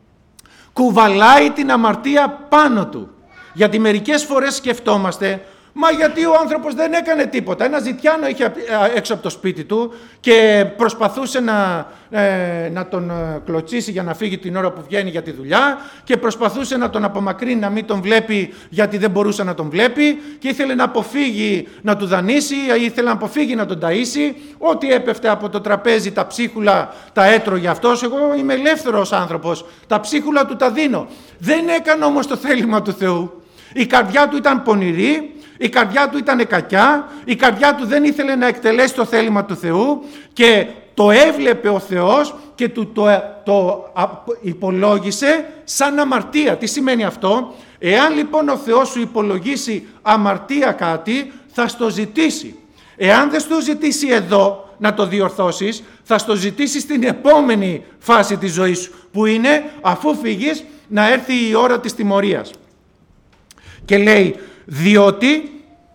Κουβαλάει την αμαρτία πάνω του. Γιατί μερικές φορές σκεφτόμαστε, μα γιατί ο άνθρωπος δεν έκανε τίποτα? Ένα ζητιάνο είχε έξω από το σπίτι του και προσπαθούσε να τον κλωτσίσει για να φύγει την ώρα που βγαίνει για τη δουλειά και προσπαθούσε να τον απομακρύνει, να μην τον βλέπει γιατί δεν μπορούσε να τον βλέπει και ήθελε να αποφύγει να του δανείσει, ήθελε να αποφύγει να τον ταΐσει. Ό,τι έπεφτε από το τραπέζι, τα ψίχουλα τα έτρωγε αυτός. Εγώ είμαι ελεύθερος άνθρωπος, τα ψίχουλα του τα δίνω. Δεν έκανε όμως το θέλημα του Θεού. Η καρδιά του ήταν πονηρή, η καρδιά του ήταν κακιά, η καρδιά του δεν ήθελε να εκτελέσει το θέλημα του Θεού και το έβλεπε ο Θεός και του το υπολόγισε σαν αμαρτία. Τι σημαίνει αυτό? Εάν λοιπόν ο Θεός σου υπολογίσει αμαρτία κάτι, θα στο ζητήσει. Εάν δεν στο ζητήσει εδώ να το διορθώσεις, θα στο ζητήσει στην επόμενη φάση της ζωής σου, που είναι αφού φύγεις να έρθει η ώρα της τιμωρίας. Και λέει, διότι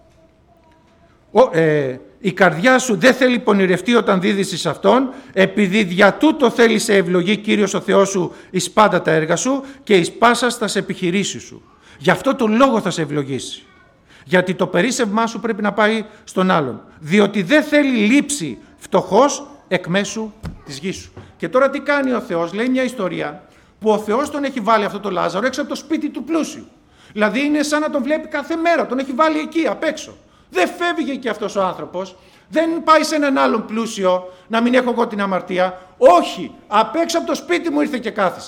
η καρδιά σου δεν θέλει πονηρευτεί όταν δίδυσεις σε αυτόν, επειδή δια τούτο θέλει σε ευλογεί Κύριος ο Θεός σου εις πάντα τα έργα σου και εις πάσας τας επιχειρήσεις σου. Γι' αυτό το λόγο θα σε ευλογήσει. Γιατί το περίσσευμά σου πρέπει να πάει στον άλλον. Διότι δεν θέλει λήψη φτωχός εκ μέσου της γης σου. Και τώρα τι κάνει ο Θεός? Λέει μια ιστορία που ο Θεός τον έχει βάλει αυτό το Λάζαρο έξω από το σπίτι του πλούσιου. Δηλαδή είναι σαν να τον βλέπει κάθε μέρα, τον έχει βάλει εκεί απ' έξω. Δεν φεύγει και αυτός ο άνθρωπος, δεν πάει σε έναν άλλον πλούσιο να μην έχω εγώ την αμαρτία. Όχι, απ' έξω από το σπίτι μου ήρθε και κάθισε.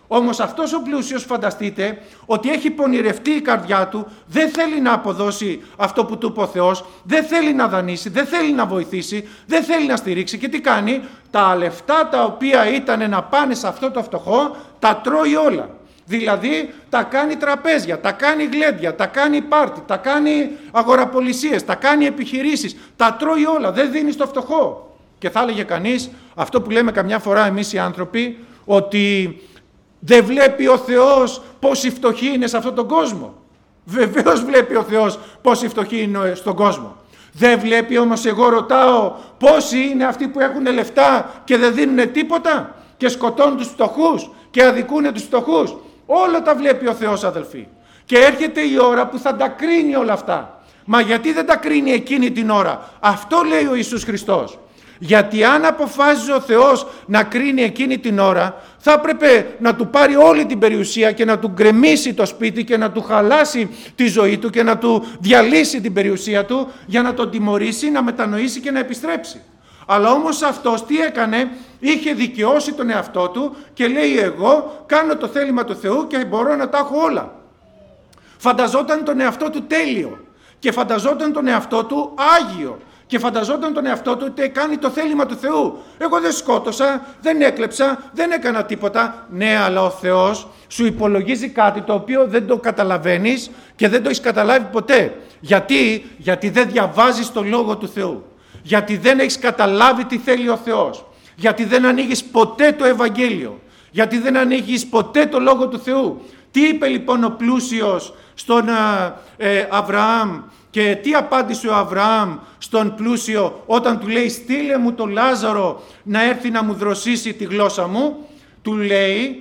Όμως αυτός ο πλούσιος, φανταστείτε ότι έχει πονηρευτεί η καρδιά του, δεν θέλει να αποδώσει αυτό που του είπε ο Θεός, δεν θέλει να δανείσει, δεν θέλει να βοηθήσει, δεν θέλει να στηρίξει, και τι κάνει? Τα λεφτά τα οποία ήταν να πάνε σε αυτό το φτωχό, τα τρώει όλα. Δηλαδή τα κάνει τραπέζια, τα κάνει γλέντια, τα κάνει πάρτι, τα κάνει αγοραπολισίες, τα κάνει επιχειρήσεις, τα τρώει όλα, δεν δίνει στο φτωχό. Και θα έλεγε κανείς αυτό που λέμε καμιά φορά εμείς οι άνθρωποι, ότι δεν βλέπει ο Θεός πόσοι φτωχοί είναι σε αυτόν τον κόσμο. Βεβαίως βλέπει ο Θεός πόσοι φτωχοί είναι στον κόσμο. Δεν βλέπει όμως, εγώ ρωτάω, πόσοι είναι αυτοί που έχουν λεφτά και δεν δίνουν τίποτα και σκοτώνουν τους φτωχούς και αδικούν τους φτωχούς? Όλα τα βλέπει ο Θεός, αδελφοί. Και έρχεται η ώρα που θα τα κρίνει όλα αυτά. Μα γιατί δεν τα κρίνει εκείνη την ώρα? Αυτό λέει ο Ιησούς Χριστός. Γιατί αν αποφάσιζε ο Θεός να κρίνει εκείνη την ώρα, θα έπρεπε να του πάρει όλη την περιουσία και να του γκρεμίσει το σπίτι και να του χαλάσει τη ζωή του και να του διαλύσει την περιουσία του για να τον τιμωρήσει, να μετανοήσει και να επιστρέψει. Αλλά όμως αυτός τι έκανε? Είχε δικαιώσει τον εαυτό του και λέει, εγώ κάνω το θέλημα του Θεού και μπορώ να τα έχω όλα. Φανταζόταν τον εαυτό του τέλειο και φανταζόταν τον εαυτό του άγιο και φανταζόταν τον εαυτό του ότι κάνει το θέλημα του Θεού. Εγώ δεν σκότωσα, δεν έκλεψα, δεν έκανα τίποτα. Ναι, αλλά ο Θεός σου υπολογίζει κάτι το οποίο δεν το καταλαβαίνεις και δεν το έχεις καταλάβει ποτέ. Γιατί δεν διαβάζεις το Λόγο του Θεού. Γιατί δεν έχεις καταλάβει τι θέλει ο Θεός. Γιατί δεν ανοίγεις ποτέ το Ευαγγέλιο. Γιατί δεν ανοίγεις ποτέ το Λόγο του Θεού. Τι είπε λοιπόν ο πλούσιος στον Αβραάμ και τι απάντησε ο Αβραάμ στον πλούσιο όταν του λέει, στείλε μου τον Λάζαρο να έρθει να μου δροσίσει τη γλώσσα μου? Του λέει,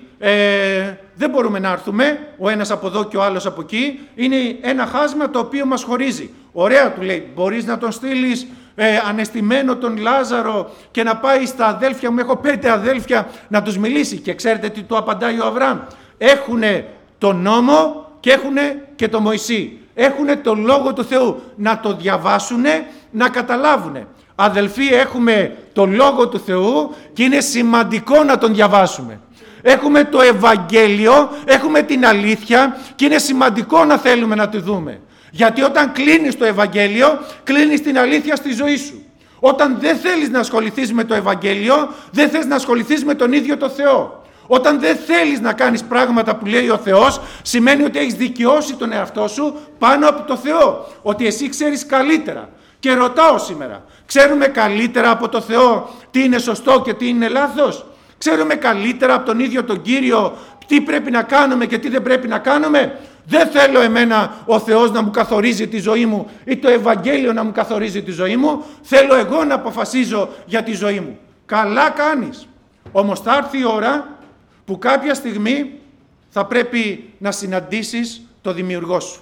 δεν μπορούμε να έρθουμε, ο ένας από εδώ και ο άλλος από εκεί, είναι ένα χάσμα το οποίο μας χωρίζει. Ωραία, του λέει, μπορείς να τον στείλεις ανεστημένο τον Λάζαρο και να πάει στα αδέλφια μου, έχω 5 αδέλφια, να τους μιλήσει? Και ξέρετε τι του απαντάει ο Αβραάμ? Έχουνε τον νόμο και έχουνε και το Μωυσή. Έχουνε το Λόγο του Θεού, να το διαβάσουνε, να καταλάβουνε. Αδελφοί, έχουμε το Λόγο του Θεού και είναι σημαντικό να τον διαβάσουμε. Έχουμε το Ευαγγέλιο, έχουμε την αλήθεια και είναι σημαντικό να θέλουμε να τη δούμε. Γιατί όταν κλείνεις το Ευαγγέλιο, κλείνεις την αλήθεια στη ζωή σου. Όταν δεν θέλεις να ασχοληθείς με το Ευαγγέλιο, δεν θες να ασχοληθείς με τον ίδιο το Θεό. Όταν δεν θέλεις να κάνεις πράγματα που λέει ο Θεός, σημαίνει ότι έχεις δικαιώσει τον εαυτό σου πάνω από το Θεό. Ότι εσύ ξέρεις καλύτερα. Και ρωτάω σήμερα, ξέρουμε καλύτερα από το Θεό τι είναι σωστό και τι είναι λάθος? Ξέρουμε καλύτερα από τον ίδιο τον Κύριο τι πρέπει να κάνουμε και τι δεν πρέπει να κάνουμε? Δεν θέλω εμένα ο Θεός να μου καθορίζει τη ζωή μου ή το Ευαγγέλιο να μου καθορίζει τη ζωή μου. Θέλω εγώ να αποφασίζω για τη ζωή μου. Καλά κάνεις. Όμως θα έρθει η ώρα που κάποια στιγμή θα πρέπει να συναντήσεις το Δημιουργό σου.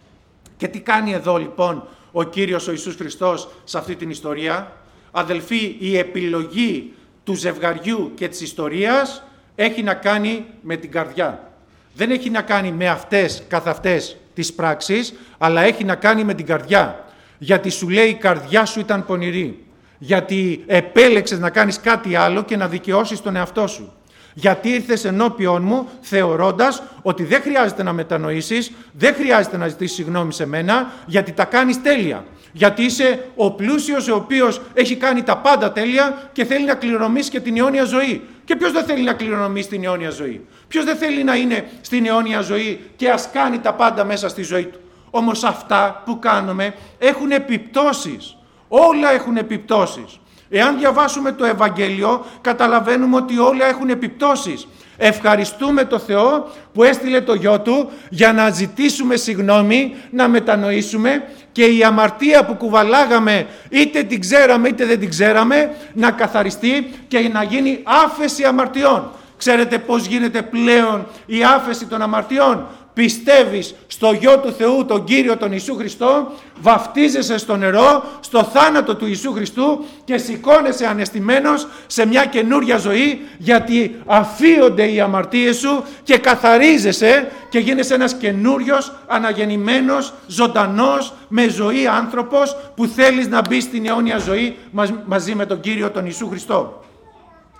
Και τι κάνει εδώ λοιπόν ο Κύριος ο Ιησούς Χριστός σε αυτή την ιστορία? Αδελφοί, η επιλογή του ζευγαριού και της ιστορίας έχει να κάνει με την καρδιά. Δεν έχει να κάνει με αυτές καθ' αυτές τις πράξεις, αλλά έχει να κάνει με την καρδιά. Γιατί σου λέει η καρδιά σου ήταν πονηρή. Γιατί επέλεξες να κάνεις κάτι άλλο και να δικαιώσεις τον εαυτό σου. Γιατί ήρθες ενώπιον μου θεωρώντας ότι δεν χρειάζεται να μετανοήσεις, δεν χρειάζεται να ζητήσεις συγγνώμη σε μένα, γιατί τα κάνεις τέλεια. Γιατί είσαι ο πλούσιος ο οποίος έχει κάνει τα πάντα τέλεια και θέλει να κληρονομήσει και την αιώνια ζωή. Και ποιος δεν θέλει να κληρονομήσει την αιώνια ζωή? Ποιος δεν θέλει να είναι στην αιώνια ζωή και ας κάνει τα πάντα μέσα στη ζωή του? Όμως αυτά που κάνουμε έχουν επιπτώσεις. Όλα έχουν επιπτώσεις. Εάν διαβάσουμε το Ευαγγέλιο, καταλαβαίνουμε ότι όλα έχουν επιπτώσεις. Ευχαριστούμε το Θεό που έστειλε το Γιο Του για να ζητήσουμε συγγνώμη, να μετανοήσουμε και η αμαρτία που κουβαλάγαμε, είτε την ξέραμε είτε δεν την ξέραμε, να καθαριστεί και να γίνει άφεση αμαρτιών. Ξέρετε πώς γίνεται πλέον η άφεση των αμαρτιών? Πιστεύεις στο Γιο του Θεού, τον Κύριο τον Ιησού Χριστό, βαφτίζεσαι στο νερό, στο θάνατο του Ιησού Χριστού και σηκώνεσαι ανεστημένος σε μια καινούρια ζωή, γιατί αφίονται οι αμαρτίες σου και καθαρίζεσαι και γίνεσαι ένας καινούριος, αναγεννημένος, ζωντανός, με ζωή άνθρωπος που θέλεις να μπει στην αιώνια ζωή μαζί με τον Κύριο τον Ιησού Χριστό.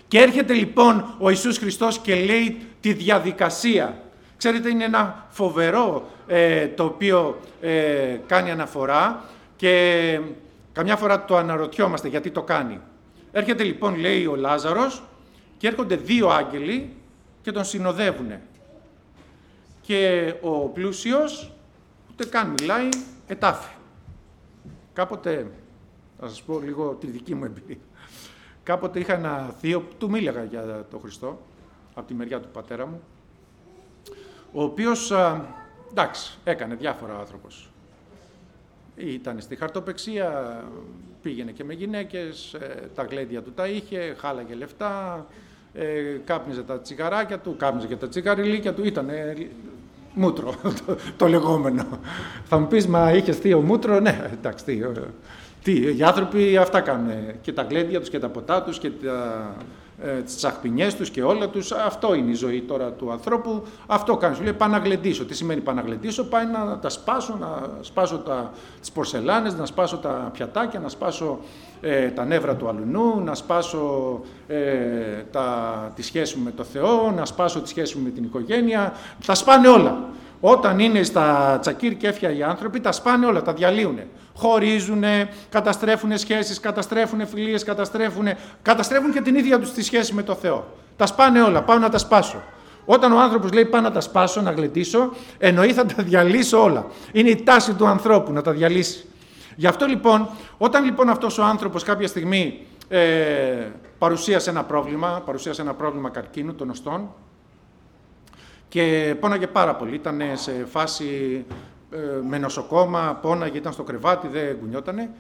Και έρχεται λοιπόν ο Ιησούς Χριστός και λέει τη διαδικασία. Ξέρετε, είναι ένα φοβερό το οποίο κάνει αναφορά και καμιά φορά το αναρωτιόμαστε γιατί το κάνει. Έρχεται λοιπόν, λέει, ο Λάζαρος και έρχονται 2 άγγελοι και τον συνοδεύουν. Και ο πλούσιος ούτε καν μιλάει, ετάφη. Κάποτε, θα σας πω λίγο τη δική μου εμπειρία. Κάποτε είχα ένα θείο, του μίλαγα για τον Χριστό, από τη μεριά του πατέρα μου, ο οποίος, εντάξει, έκανε διάφορα άνθρωπος. Ήταν στη χαρτοπαιξία, πήγαινε και με γυναίκες, τα γλέντια του τα είχε, χάλαγε λεφτά, κάπνιζε τα τσιγαράκια του, κάπνιζε και τα τσιγαριλίκια του, ήταν μούτρο το λεγόμενο. Θα μου πεις, μα είχες θείο μούτρο? Ναι, εντάξει, οι άνθρωποι αυτά κάνουν, και τα γλέντια τους και τα ποτά τους και τις τσαχπινιές τους και όλα τους. Αυτό είναι η ζωή τώρα του ανθρώπου, αυτό κάνει. Σου λέει, πάω να γλεντήσω. Τι σημαίνει πάω να γλεντήσω? Πάει να τα σπάσω, να σπάσω τις πορσελάνες, να σπάσω τα πιατάκια, να σπάσω τα νεύρα του αλουνού, να σπάσω τη σχέση μου με το Θεό, να σπάσω τη σχέση μου με την οικογένεια. Τα σπάνε όλα. Όταν είναι στα τσακίρ και έφια οι άνθρωποι, τα σπάνε όλα, τα διαλύουνε. Χωρίζουνε, καταστρέφουνε σχέσεις, καταστρέφουνε φιλίες, καταστρέφουν και την ίδια τους τη σχέση με το Θεό. Τα σπάνε όλα, πάω να τα σπάσω. Όταν ο άνθρωπος λέει πάω να τα σπάσω, να γλεντήσω, εννοεί θα τα διαλύσω όλα. Είναι η τάση του ανθρώπου να τα διαλύσει. Γι' αυτό λοιπόν, όταν λοιπόν αυτός ο άνθρωπος κάποια στιγμή παρουσίασε ένα πρόβλημα καρκίνου των οστών, και πόναγε πάρα πολύ, ήταν σε φάση με νοσοκόμα, πόναγε, ήταν στο κρεβάτι, δεν κουνιότανε.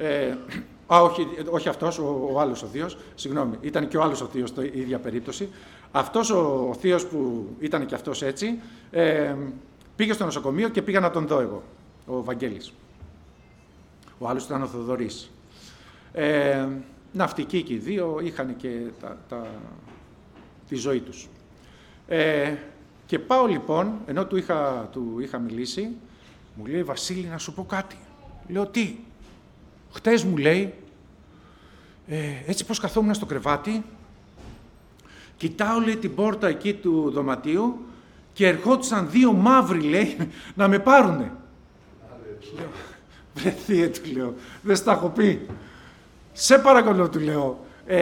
Όχι αυτός, ο άλλος ο θείος, συγγνώμη, ήταν και ο άλλος ο θείος στην ίδια περίπτωση. Αυτός ο θείος που ήταν και αυτός έτσι, πήγε στο νοσοκομείο και πήγα να τον δω εγώ, ο Βαγγέλης. Ο άλλος ήταν ο Θοδωρής. Ναυτικοί και οι δύο, είχαν και τη ζωή τους. Και πάω λοιπόν, ενώ του είχα μιλήσει, μου λέει, Βασίλη, να σου πω κάτι. Λέω, τι? Χτες, μου λέει, έτσι πως καθόμουν στο κρεβάτι, κοιτάω, λέει, την πόρτα εκεί του δωματίου και ερχόντουσαν 2 μαύροι, λέει, να με πάρουνε. Λέω, βρε θύε, του λέω, δεν στα έχω πει. Σε παρακαλώ, του λέω,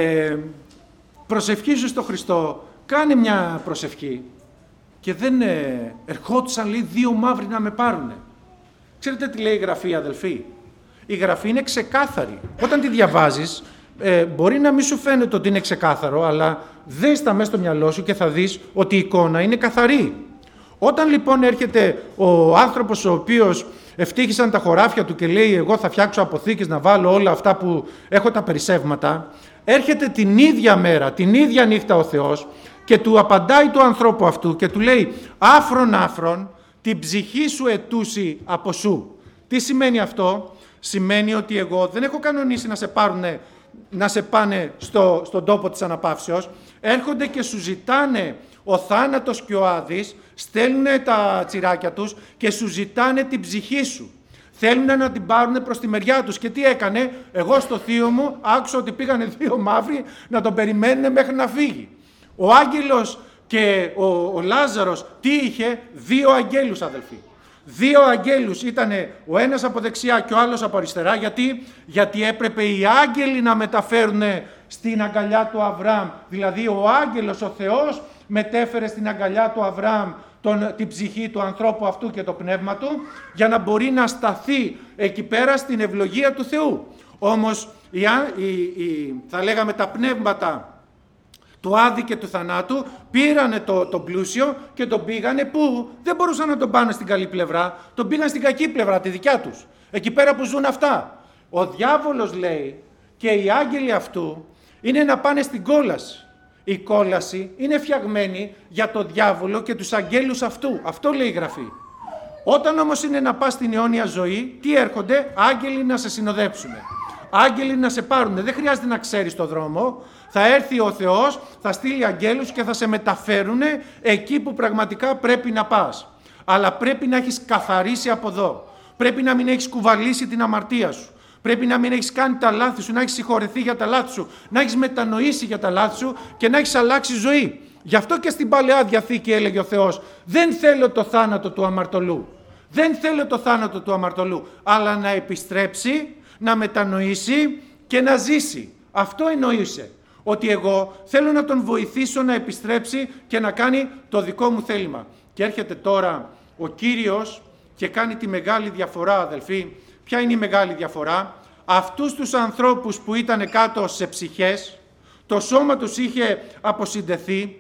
προσευχήσου στο Χριστό, κάνε μια προσευχή. Και δεν ερχόντουσαν, λέει, 2 μαύροι να με πάρουνε. Ξέρετε τι λέει η Γραφή, αδελφοί? Η Γραφή είναι ξεκάθαρη. Όταν τη διαβάζεις, μπορεί να μην σου φαίνεται ότι είναι ξεκάθαρο, αλλά δες τα μέσα στο μυαλό σου και θα δεις ότι η εικόνα είναι καθαρή. Όταν λοιπόν έρχεται ο άνθρωπος ο οποίος ευτύχησαν τα χωράφια του και λέει, εγώ θα φτιάξω αποθήκες να βάλω όλα αυτά που έχω τα περισσεύματα, έρχεται την ίδια μέρα, την ίδια νύχτα ο Θεός και του απαντάει του ανθρώπου αυτού και του λέει, άφρον την ψυχή σου ετούσει από σου. Τι σημαίνει αυτό? Σημαίνει ότι εγώ δεν έχω κανονίσει να σε πάνε στον τόπο της αναπαύσεως, έρχονται και σου ζητάνε ο θάνατος και ο Άδης, στέλνουν τα τσιράκια τους και σου ζητάνε την ψυχή σου. Θέλουν να την πάρουν προς τη μεριά τους. Και τι έκανε? Εγώ στο θείο μου άκουσα ότι πήγανε 2 μαύροι να τον περιμένουν μέχρι να φύγει. Ο άγγελος και ο Λάζαρος τι είχε? 2 αγγέλους, αδελφοί. 2 αγγέλους, ήταν ο ένας από δεξιά και ο άλλος από αριστερά. Γιατί έπρεπε οι άγγελοι να μεταφέρουν στην αγκαλιά του Αβραάμ. Δηλαδή ο άγγελος, ο Θεός, μετέφερε στην αγκαλιά του Αβραάμ την ψυχή του ανθρώπου αυτού και το πνεύμα του, για να μπορεί να σταθεί εκεί πέρα στην ευλογία του Θεού. Όμως θα λέγαμε τα πνεύματα του Άδη και του θανάτου πήρανε τον πλούσιο και τον πήγανε πού? Δεν μπορούσαν να τον πάνε στην καλή πλευρά, τον πήγαν στην κακή πλευρά, τη δικιά τους, εκεί πέρα που ζουν αυτά. Ο διάβολος, λέει, και οι άγγελοι αυτού είναι να πάνε στην κόλαση. Η κόλαση είναι φτιαγμένη για το διάβολο και τους αγγέλους αυτού. Αυτό λέει η Γραφή. Όταν όμως είναι να πας στην αιώνια ζωή, τι έρχονται? Άγγελοι να σε συνοδέψουν. Άγγελοι να σε πάρουν. Δεν χρειάζεται να ξέρεις το δρόμο. Θα έρθει ο Θεός, θα στείλει αγγέλους και θα σε μεταφέρουν εκεί που πραγματικά πρέπει να πας. Αλλά πρέπει να έχεις καθαρίσει από εδώ. Πρέπει να μην έχεις κουβαλήσει την αμαρτία σου. Πρέπει να μην έχεις κάνει τα λάθη σου, να έχεις συγχωρεθεί για τα λάθη σου, να έχεις μετανοήσει για τα λάθη σου και να έχεις αλλάξει ζωή. Γι' αυτό και στην Παλαιά Διαθήκη έλεγε ο Θεός: δεν θέλω το θάνατο του αμαρτωλού. Δεν θέλω το θάνατο του αμαρτωλού, αλλά να επιστρέψει, να μετανοήσει και να ζήσει. Αυτό εννοούσε. Ότι εγώ θέλω να τον βοηθήσω να επιστρέψει και να κάνει το δικό μου θέλημα. Και έρχεται τώρα ο Κύριος και κάνει τη μεγάλη διαφορά, αδελφοί. Ποια είναι η μεγάλη διαφορά? Αυτούς τους ανθρώπους που ήταν κάτω σε ψυχές, το σώμα τους είχε αποσυντεθεί,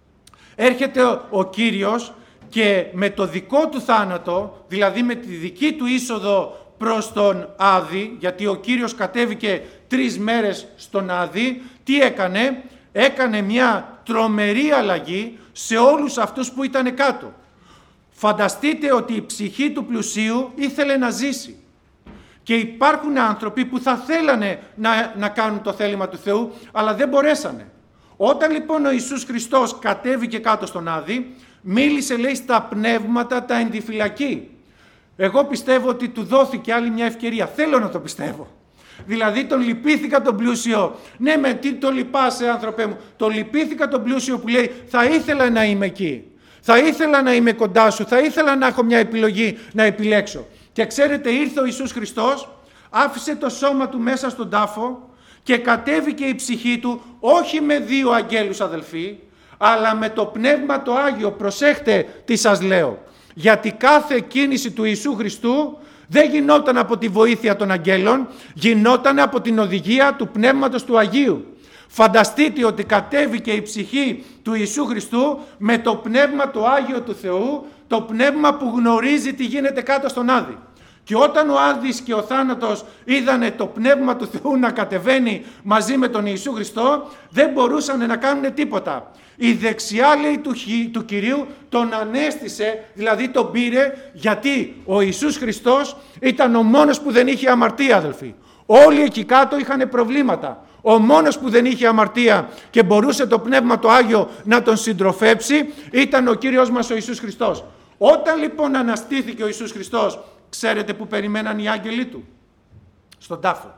έρχεται ο Κύριος και με το δικό του θάνατο, δηλαδή με τη δική του είσοδο προς τον Άδη, γιατί ο Κύριος κατέβηκε 3 μέρες στον Άδη, τι έκανε? Έκανε μια τρομερή αλλαγή σε όλους αυτούς που ήταν κάτω. Φανταστείτε ότι η ψυχή του πλουσίου ήθελε να ζήσει. Και υπάρχουν άνθρωποι που θα θέλανε να κάνουν το θέλημα του Θεού, αλλά δεν μπορέσανε. Όταν λοιπόν ο Ιησούς Χριστός κατέβηκε κάτω στον Άδη, μίλησε, λέει, στα πνεύματα τα ενδιφυλακή. Εγώ πιστεύω ότι του δόθηκε άλλη μια ευκαιρία. Θέλω να το πιστεύω. Δηλαδή τον λυπήθηκα τον πλούσιο. Ναι, με τι το λυπάσαι, άνθρωπέ μου? Τον λυπήθηκα τον πλούσιο που λέει: θα ήθελα να είμαι εκεί. Θα ήθελα να είμαι κοντά σου. Θα ήθελα να έχω μια επιλογή να επιλέξω. Και ξέρετε, ήρθε ο Ιησούς Χριστός, άφησε το σώμα του μέσα στον τάφο και κατέβηκε η ψυχή του, όχι με 2 αγγέλους, αδελφοί, αλλά με το Πνεύμα το Άγιο. Προσέχτε τι σας λέω. Γιατί κάθε κίνηση του Ιησού Χριστού δεν γινόταν από τη βοήθεια των αγγέλων, γινόταν από την οδηγία του Πνεύματος του Αγίου. Φανταστείτε ότι κατέβηκε η ψυχή του Ιησού Χριστού με το Πνεύμα το Άγιο του Θεού, το Πνεύμα που γνωρίζει τι γίνεται κάτω στον Άδη. Και όταν ο Άδης και ο θάνατος είδανε το Πνεύμα του Θεού να κατεβαίνει μαζί με τον Ιησού Χριστό, δεν μπορούσαν να κάνουν τίποτα. Η δεξιά, λέει, του Κυρίου τον ανέστησε, δηλαδή τον πήρε, γιατί ο Ιησούς Χριστός ήταν ο μόνος που δεν είχε αμαρτία, αδελφοί. Όλοι εκεί κάτω είχαν προβλήματα. Ο μόνος που δεν είχε αμαρτία και μπορούσε το Πνεύμα το Άγιο να τον συντροφέψει ήταν ο Κύριος μας ο Ιησούς Χριστός. Όταν λοιπόν αναστήθηκε ο Ιησούς Χριστός, ξέρετε που περιμέναν οι άγγελοι του? Στον τάφο.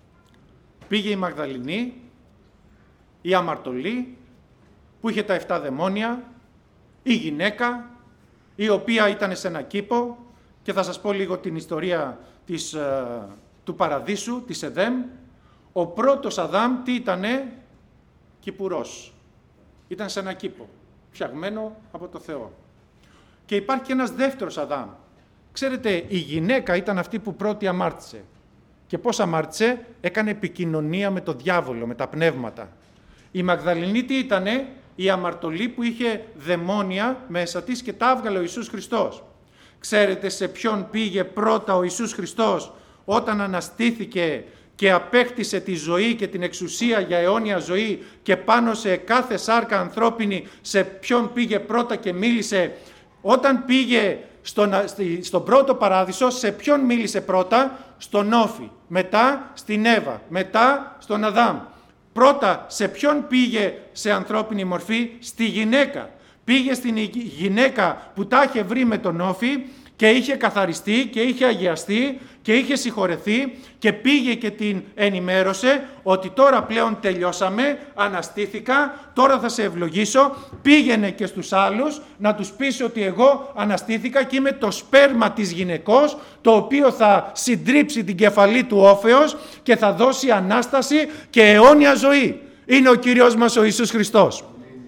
Πήγε η Μαγδαληνή, η αμαρτωλή, που είχε τα 7 δαιμόνια, η γυναίκα, η οποία ήταν σε ένα κήπο, και θα σας πω λίγο την ιστορία του παραδείσου, της Εδέμ. Ο πρώτος Αδάμ τι ήτανε? Κηπουρός. Ήταν σε ένα κήπο, φτιαγμένο από το Θεό. Και υπάρχει και ένας δεύτερος Αδάμ. Ξέρετε, η γυναίκα ήταν αυτή που πρώτη αμάρτησε. Και πώς αμάρτησε? Έκανε επικοινωνία με το διάβολο, με τα πνεύματα. Η Μαγδαληνή τι ήτανε? Η αμαρτωλή που είχε δαιμόνια μέσα της και τα έβγαλε ο Ιησούς Χριστός. Ξέρετε σε ποιον πήγε πρώτα ο Ιησούς Χριστός όταν αναστήθηκε και απέκτησε τη ζωή και την εξουσία για αιώνια ζωή, και πάνω σε κάθε σάρκα ανθρώπινη σε ποιον πήγε πρώτα και μίλησε? Όταν πήγε στον πρώτο παράδεισο, σε ποιον μίλησε πρώτα? Στον Όφη, μετά στην Εύα, μετά στον Αδάμ. Πρώτα σε ποιον πήγε σε ανθρώπινη μορφή? Στη γυναίκα. Πήγε στην γυναίκα που τα είχε βρει με τον Όφη και είχε καθαριστεί και είχε αγιαστεί και είχε συγχωρεθεί, και πήγε και την ενημέρωσε ότι τώρα πλέον τελειώσαμε, αναστήθηκα, τώρα θα σε ευλογήσω. Πήγαινε και στους άλλους να τους πεις ότι εγώ αναστήθηκα και είμαι το σπέρμα της γυναικός, το οποίο θα συντρίψει την κεφαλή του όφεως και θα δώσει Ανάσταση και αιώνια ζωή. Είναι ο Κύριος μας ο Ιησούς Χριστός.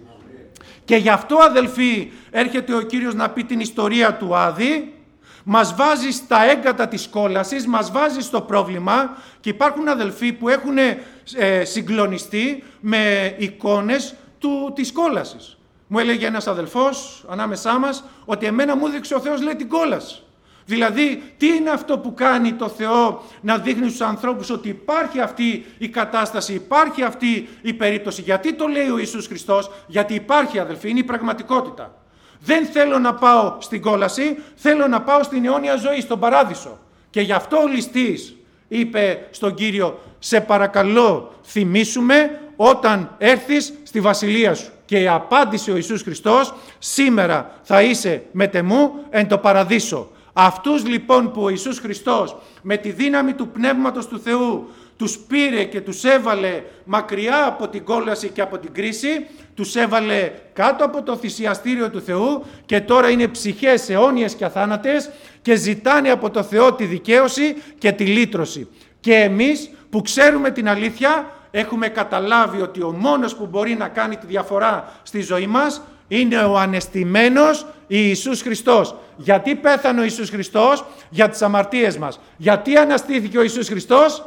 Και γι' αυτό, αδελφοί, έρχεται ο Κύριος να πει την ιστορία του Άδη, μας βάζει στα έγκατα της κόλασης, μας βάζει στο πρόβλημα, και υπάρχουν αδελφοί που έχουν συγκλονιστεί με εικόνες της κόλασης. Μου έλεγε ένας αδελφός ανάμεσά μας ότι εμένα μου έδειξε ο Θεός, λέει, την κόλαση. Δηλαδή, τι είναι αυτό που κάνει το Θεό να δείχνει στους ανθρώπους ότι υπάρχει αυτή η κατάσταση, υπάρχει αυτή η περίπτωση? Γιατί το λέει ο Ιησούς Χριστός? Γιατί υπάρχει, αδελφοί, είναι η πραγματικότητα. Δεν θέλω να πάω στην κόλαση, θέλω να πάω στην αιώνια ζωή, στον παράδεισο. Και γι' αυτό ο ληστής είπε στον Κύριο: σε παρακαλώ θυμήσου-με όταν έρθεις στη βασιλεία σου. Και απάντησε ο Ιησούς Χριστός: σήμερα θα είσαι μετ' εμού εν το παραδείσο. Αυτούς λοιπόν που ο Ιησούς Χριστός με τη δύναμη του Πνεύματος του Θεού τους πήρε και τους έβαλε μακριά από την κόλαση και από την κρίση, τους έβαλε κάτω από το θυσιαστήριο του Θεού και τώρα είναι ψυχές αιώνιες και αθάνατες και ζητάνε από το Θεό τη δικαίωση και τη λύτρωση. Και εμείς που ξέρουμε την αλήθεια έχουμε καταλάβει ότι ο μόνος που μπορεί να κάνει τη διαφορά στη ζωή μας είναι ο ανεστημένος Ιησούς Χριστός. Γιατί πέθανε ο Ιησούς Χριστός? Για τις αμαρτίες μας. Γιατί αναστήθηκε ο Ιησούς Χριστός?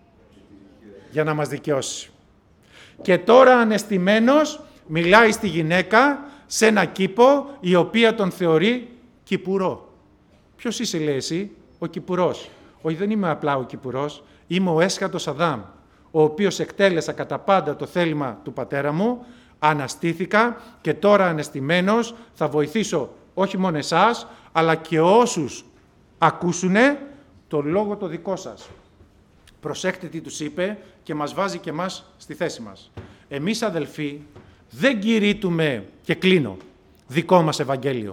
Για να μας δικαιώσει. Και τώρα ανεστημένος μιλάει στη γυναίκα σε ένα κήπο η οποία τον θεωρεί κυπουρό. Ποιος είσαι, λέει εσύ? Ο κυπουρός. Όχι, δεν είμαι απλά ο κυπουρός, είμαι ο έσχατος Αδάμ, ο οποίος εκτέλεσα κατά πάντα το θέλημα του πατέρα μου, αναστήθηκα και τώρα ανεστημένος θα βοηθήσω όχι μόνο εσάς, αλλά και όσους ακούσουνε το λόγο το δικό σας. Προσέχτε τι τους είπε και μας βάζει και μας στη θέση μας. Εμείς αδελφοί δεν κηρύττουμε, και κλείνω, δικό μας Ευαγγέλιο.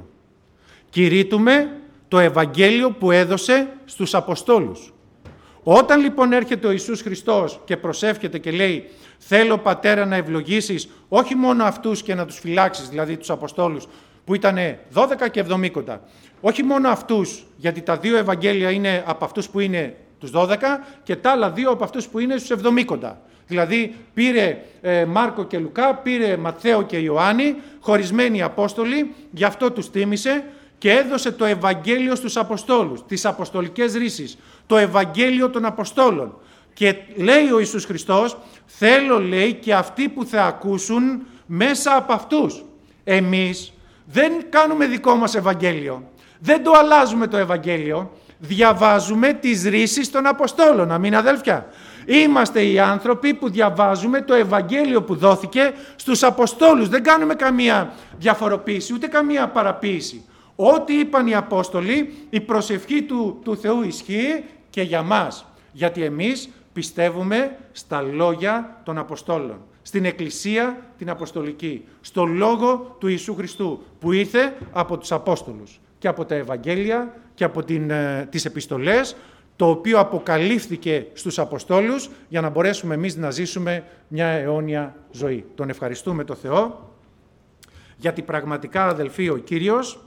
Κηρύττουμε το Ευαγγέλιο που έδωσε στους Αποστόλους. Όταν λοιπόν έρχεται ο Ιησούς Χριστός και προσεύχεται και λέει «Θέλω, Πατέρα, να ευλογήσεις όχι μόνο αυτούς και να τους φυλάξεις», δηλαδή τους Αποστόλους που ήταν 12 και 70, όχι μόνο αυτούς, γιατί τα δύο Ευαγγέλια είναι από αυτούς που είναι τους 12 και τα άλλα δύο από αυτούς που είναι στους 70. Δηλαδή πήρε Μάρκο και Λουκά, πήρε Ματθαίο και Ιωάννη, χωρισμένοι Απόστολοι, γι' αυτό τους τίμησε και έδωσε το Ευαγγέλιο στους Αποστόλους, τις Αποστολικές ρίσεις, το Ευαγγέλιο των Αποστόλων. Και λέει ο Ιησούς Χριστός, θέλω, λέει, και αυτοί που θα ακούσουν μέσα από αυτούς. Εμείς δεν κάνουμε δικό μας Ευαγγέλιο, δεν το αλλάζουμε το Ευαγγέλιο, διαβάζουμε τις ρίσεις των Αποστόλων. Αμήν, αδέλφια. Είμαστε οι άνθρωποι που διαβάζουμε το Ευαγγέλιο που δόθηκε στους Αποστόλους. Δεν κάνουμε καμία διαφοροποίηση, ούτε καμία παραποίηση. Ό,τι είπαν οι Απόστολοι, η προσευχή του Θεού ισχύει και για μας. Γιατί εμείς πιστεύουμε στα λόγια των Αποστόλων, στην Εκκλησία την Αποστολική, στο Λόγο του Ιησού Χριστού που ήρθε από τους Απόστολους και από τα Ευαγγέλια και από τις επιστολές, το οποίο αποκαλύφθηκε στους Αποστόλους για να μπορέσουμε εμείς να ζήσουμε μια αιώνια ζωή. Τον ευχαριστούμε το Θεό, γιατί πραγματικά, αδελφοί, ο Κύριος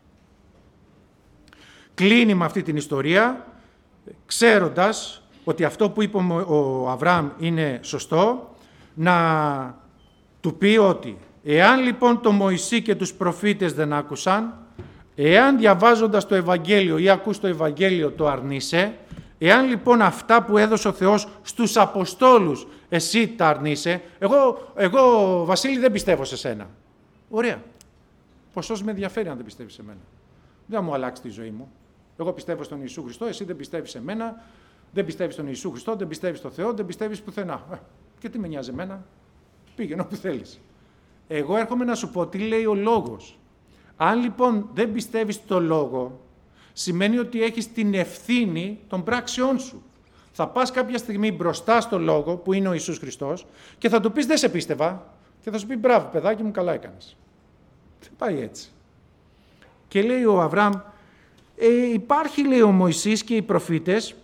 κλείνει με αυτή την ιστορία, ξέροντας ότι αυτό που είπε ο Αβραάμ είναι σωστό, να του πει ότι εάν λοιπόν το Μωυσή και τους προφήτες δεν άκουσαν, εάν διαβάζοντας το Ευαγγέλιο ή ακούς το Ευαγγέλιο το αρνείσαι, εάν λοιπόν αυτά που έδωσε ο Θεός στους Αποστόλους εσύ τα αρνείσαι, εγώ Βασίλη δεν πιστεύω σε σένα. Ωραία. Ποσός με ενδιαφέρει αν δεν πιστεύεις σε μένα. Δεν θα μου αλλάξει τη ζωή μου. Εγώ πιστεύω στον Ιησού Χριστό, εσύ δεν πιστεύεις σε μένα, δεν πιστεύεις στον Ιησού Χριστό, δεν πιστεύεις στο Θεό, δεν πιστεύεις πουθενά. Και τι με νοιάζει εμένα, πήγαινε όπου θέλεις. Εγώ έρχομαι να σου πω τι λέει ο Λόγος. Αν λοιπόν δεν πιστεύεις στο Λόγο, σημαίνει ότι έχεις την ευθύνη των πράξεών σου. Θα πας κάποια στιγμή μπροστά στο Λόγο, που είναι ο Ιησούς Χριστός, και θα του πεις δεν σε πίστευα, και θα σου πει μπράβο παιδάκι μου, καλά έκανες. Δεν πάει έτσι. Και λέει ο Αβραάμ, υπάρχει, λέει, ο Μωυσής και οι προφήτες,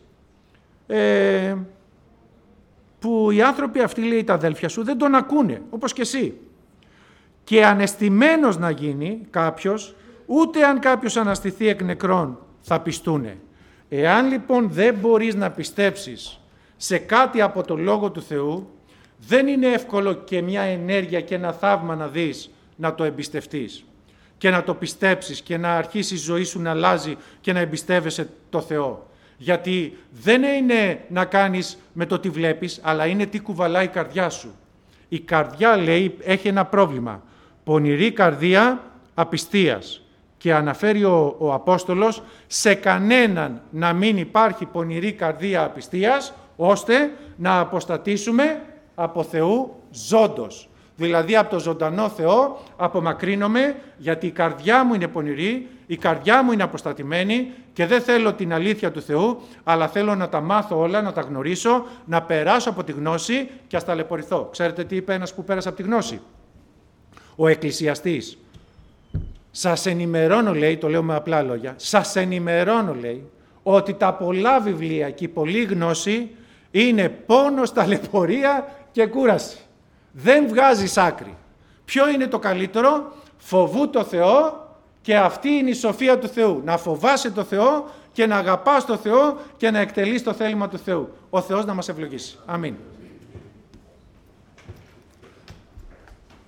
που οι άνθρωποι αυτοί, λέει, τα αδέλφια σου δεν τον ακούνε, όπως και εσύ. Και ανεστημένος να γίνει κάποιος, ούτε αν κάποιος αναστηθεί εκ νεκρών θα πιστούνε. Εάν λοιπόν δεν μπορείς να πιστέψεις σε κάτι από το Λόγο του Θεού, δεν είναι εύκολο και μια ενέργεια και ένα θαύμα να δεις να το εμπιστευτείς και να το πιστέψεις και να αρχίσει η ζωή σου να αλλάζει και να εμπιστεύεσαι το Θεό. Γιατί δεν είναι να κάνεις με το τι βλέπεις, αλλά είναι τι κουβαλάει η καρδιά σου. Η καρδιά, λέει, έχει ένα πρόβλημα. Πονηρή καρδία απιστίας. Και αναφέρει ο Απόστολος, σε κανέναν να μην υπάρχει πονηρή καρδία απιστίας, ώστε να αποστατήσουμε από Θεού ζώντος. Δηλαδή από το ζωντανό Θεό απομακρύνομαι, γιατί η καρδιά μου είναι πονηρή, η καρδιά μου είναι αποστατημένη και δεν θέλω την αλήθεια του Θεού, αλλά θέλω να τα μάθω όλα, να τα γνωρίσω, να περάσω από τη γνώση και ας ταλαιπωρηθώ. Ξέρετε τι είπε ένας που πέρασε από τη γνώση? Ο εκκλησιαστής. Σας ενημερώνω, λέει, το λέω με απλά λόγια, σας ενημερώνω, λέει, ότι τα πολλά βιβλία και η πολλή γνώση είναι πόνος, ταλαιπωρία και κούραση. Δεν βγάζεις άκρη. Ποιο είναι το καλύτερο? Φοβού το Θεό, και αυτή είναι η σοφία του Θεού. Να φοβάσαι το Θεό και να αγαπάς το Θεό και να εκτελείς το θέλημα του Θεού. Ο Θεός να μας ευλογήσει. Αμήν.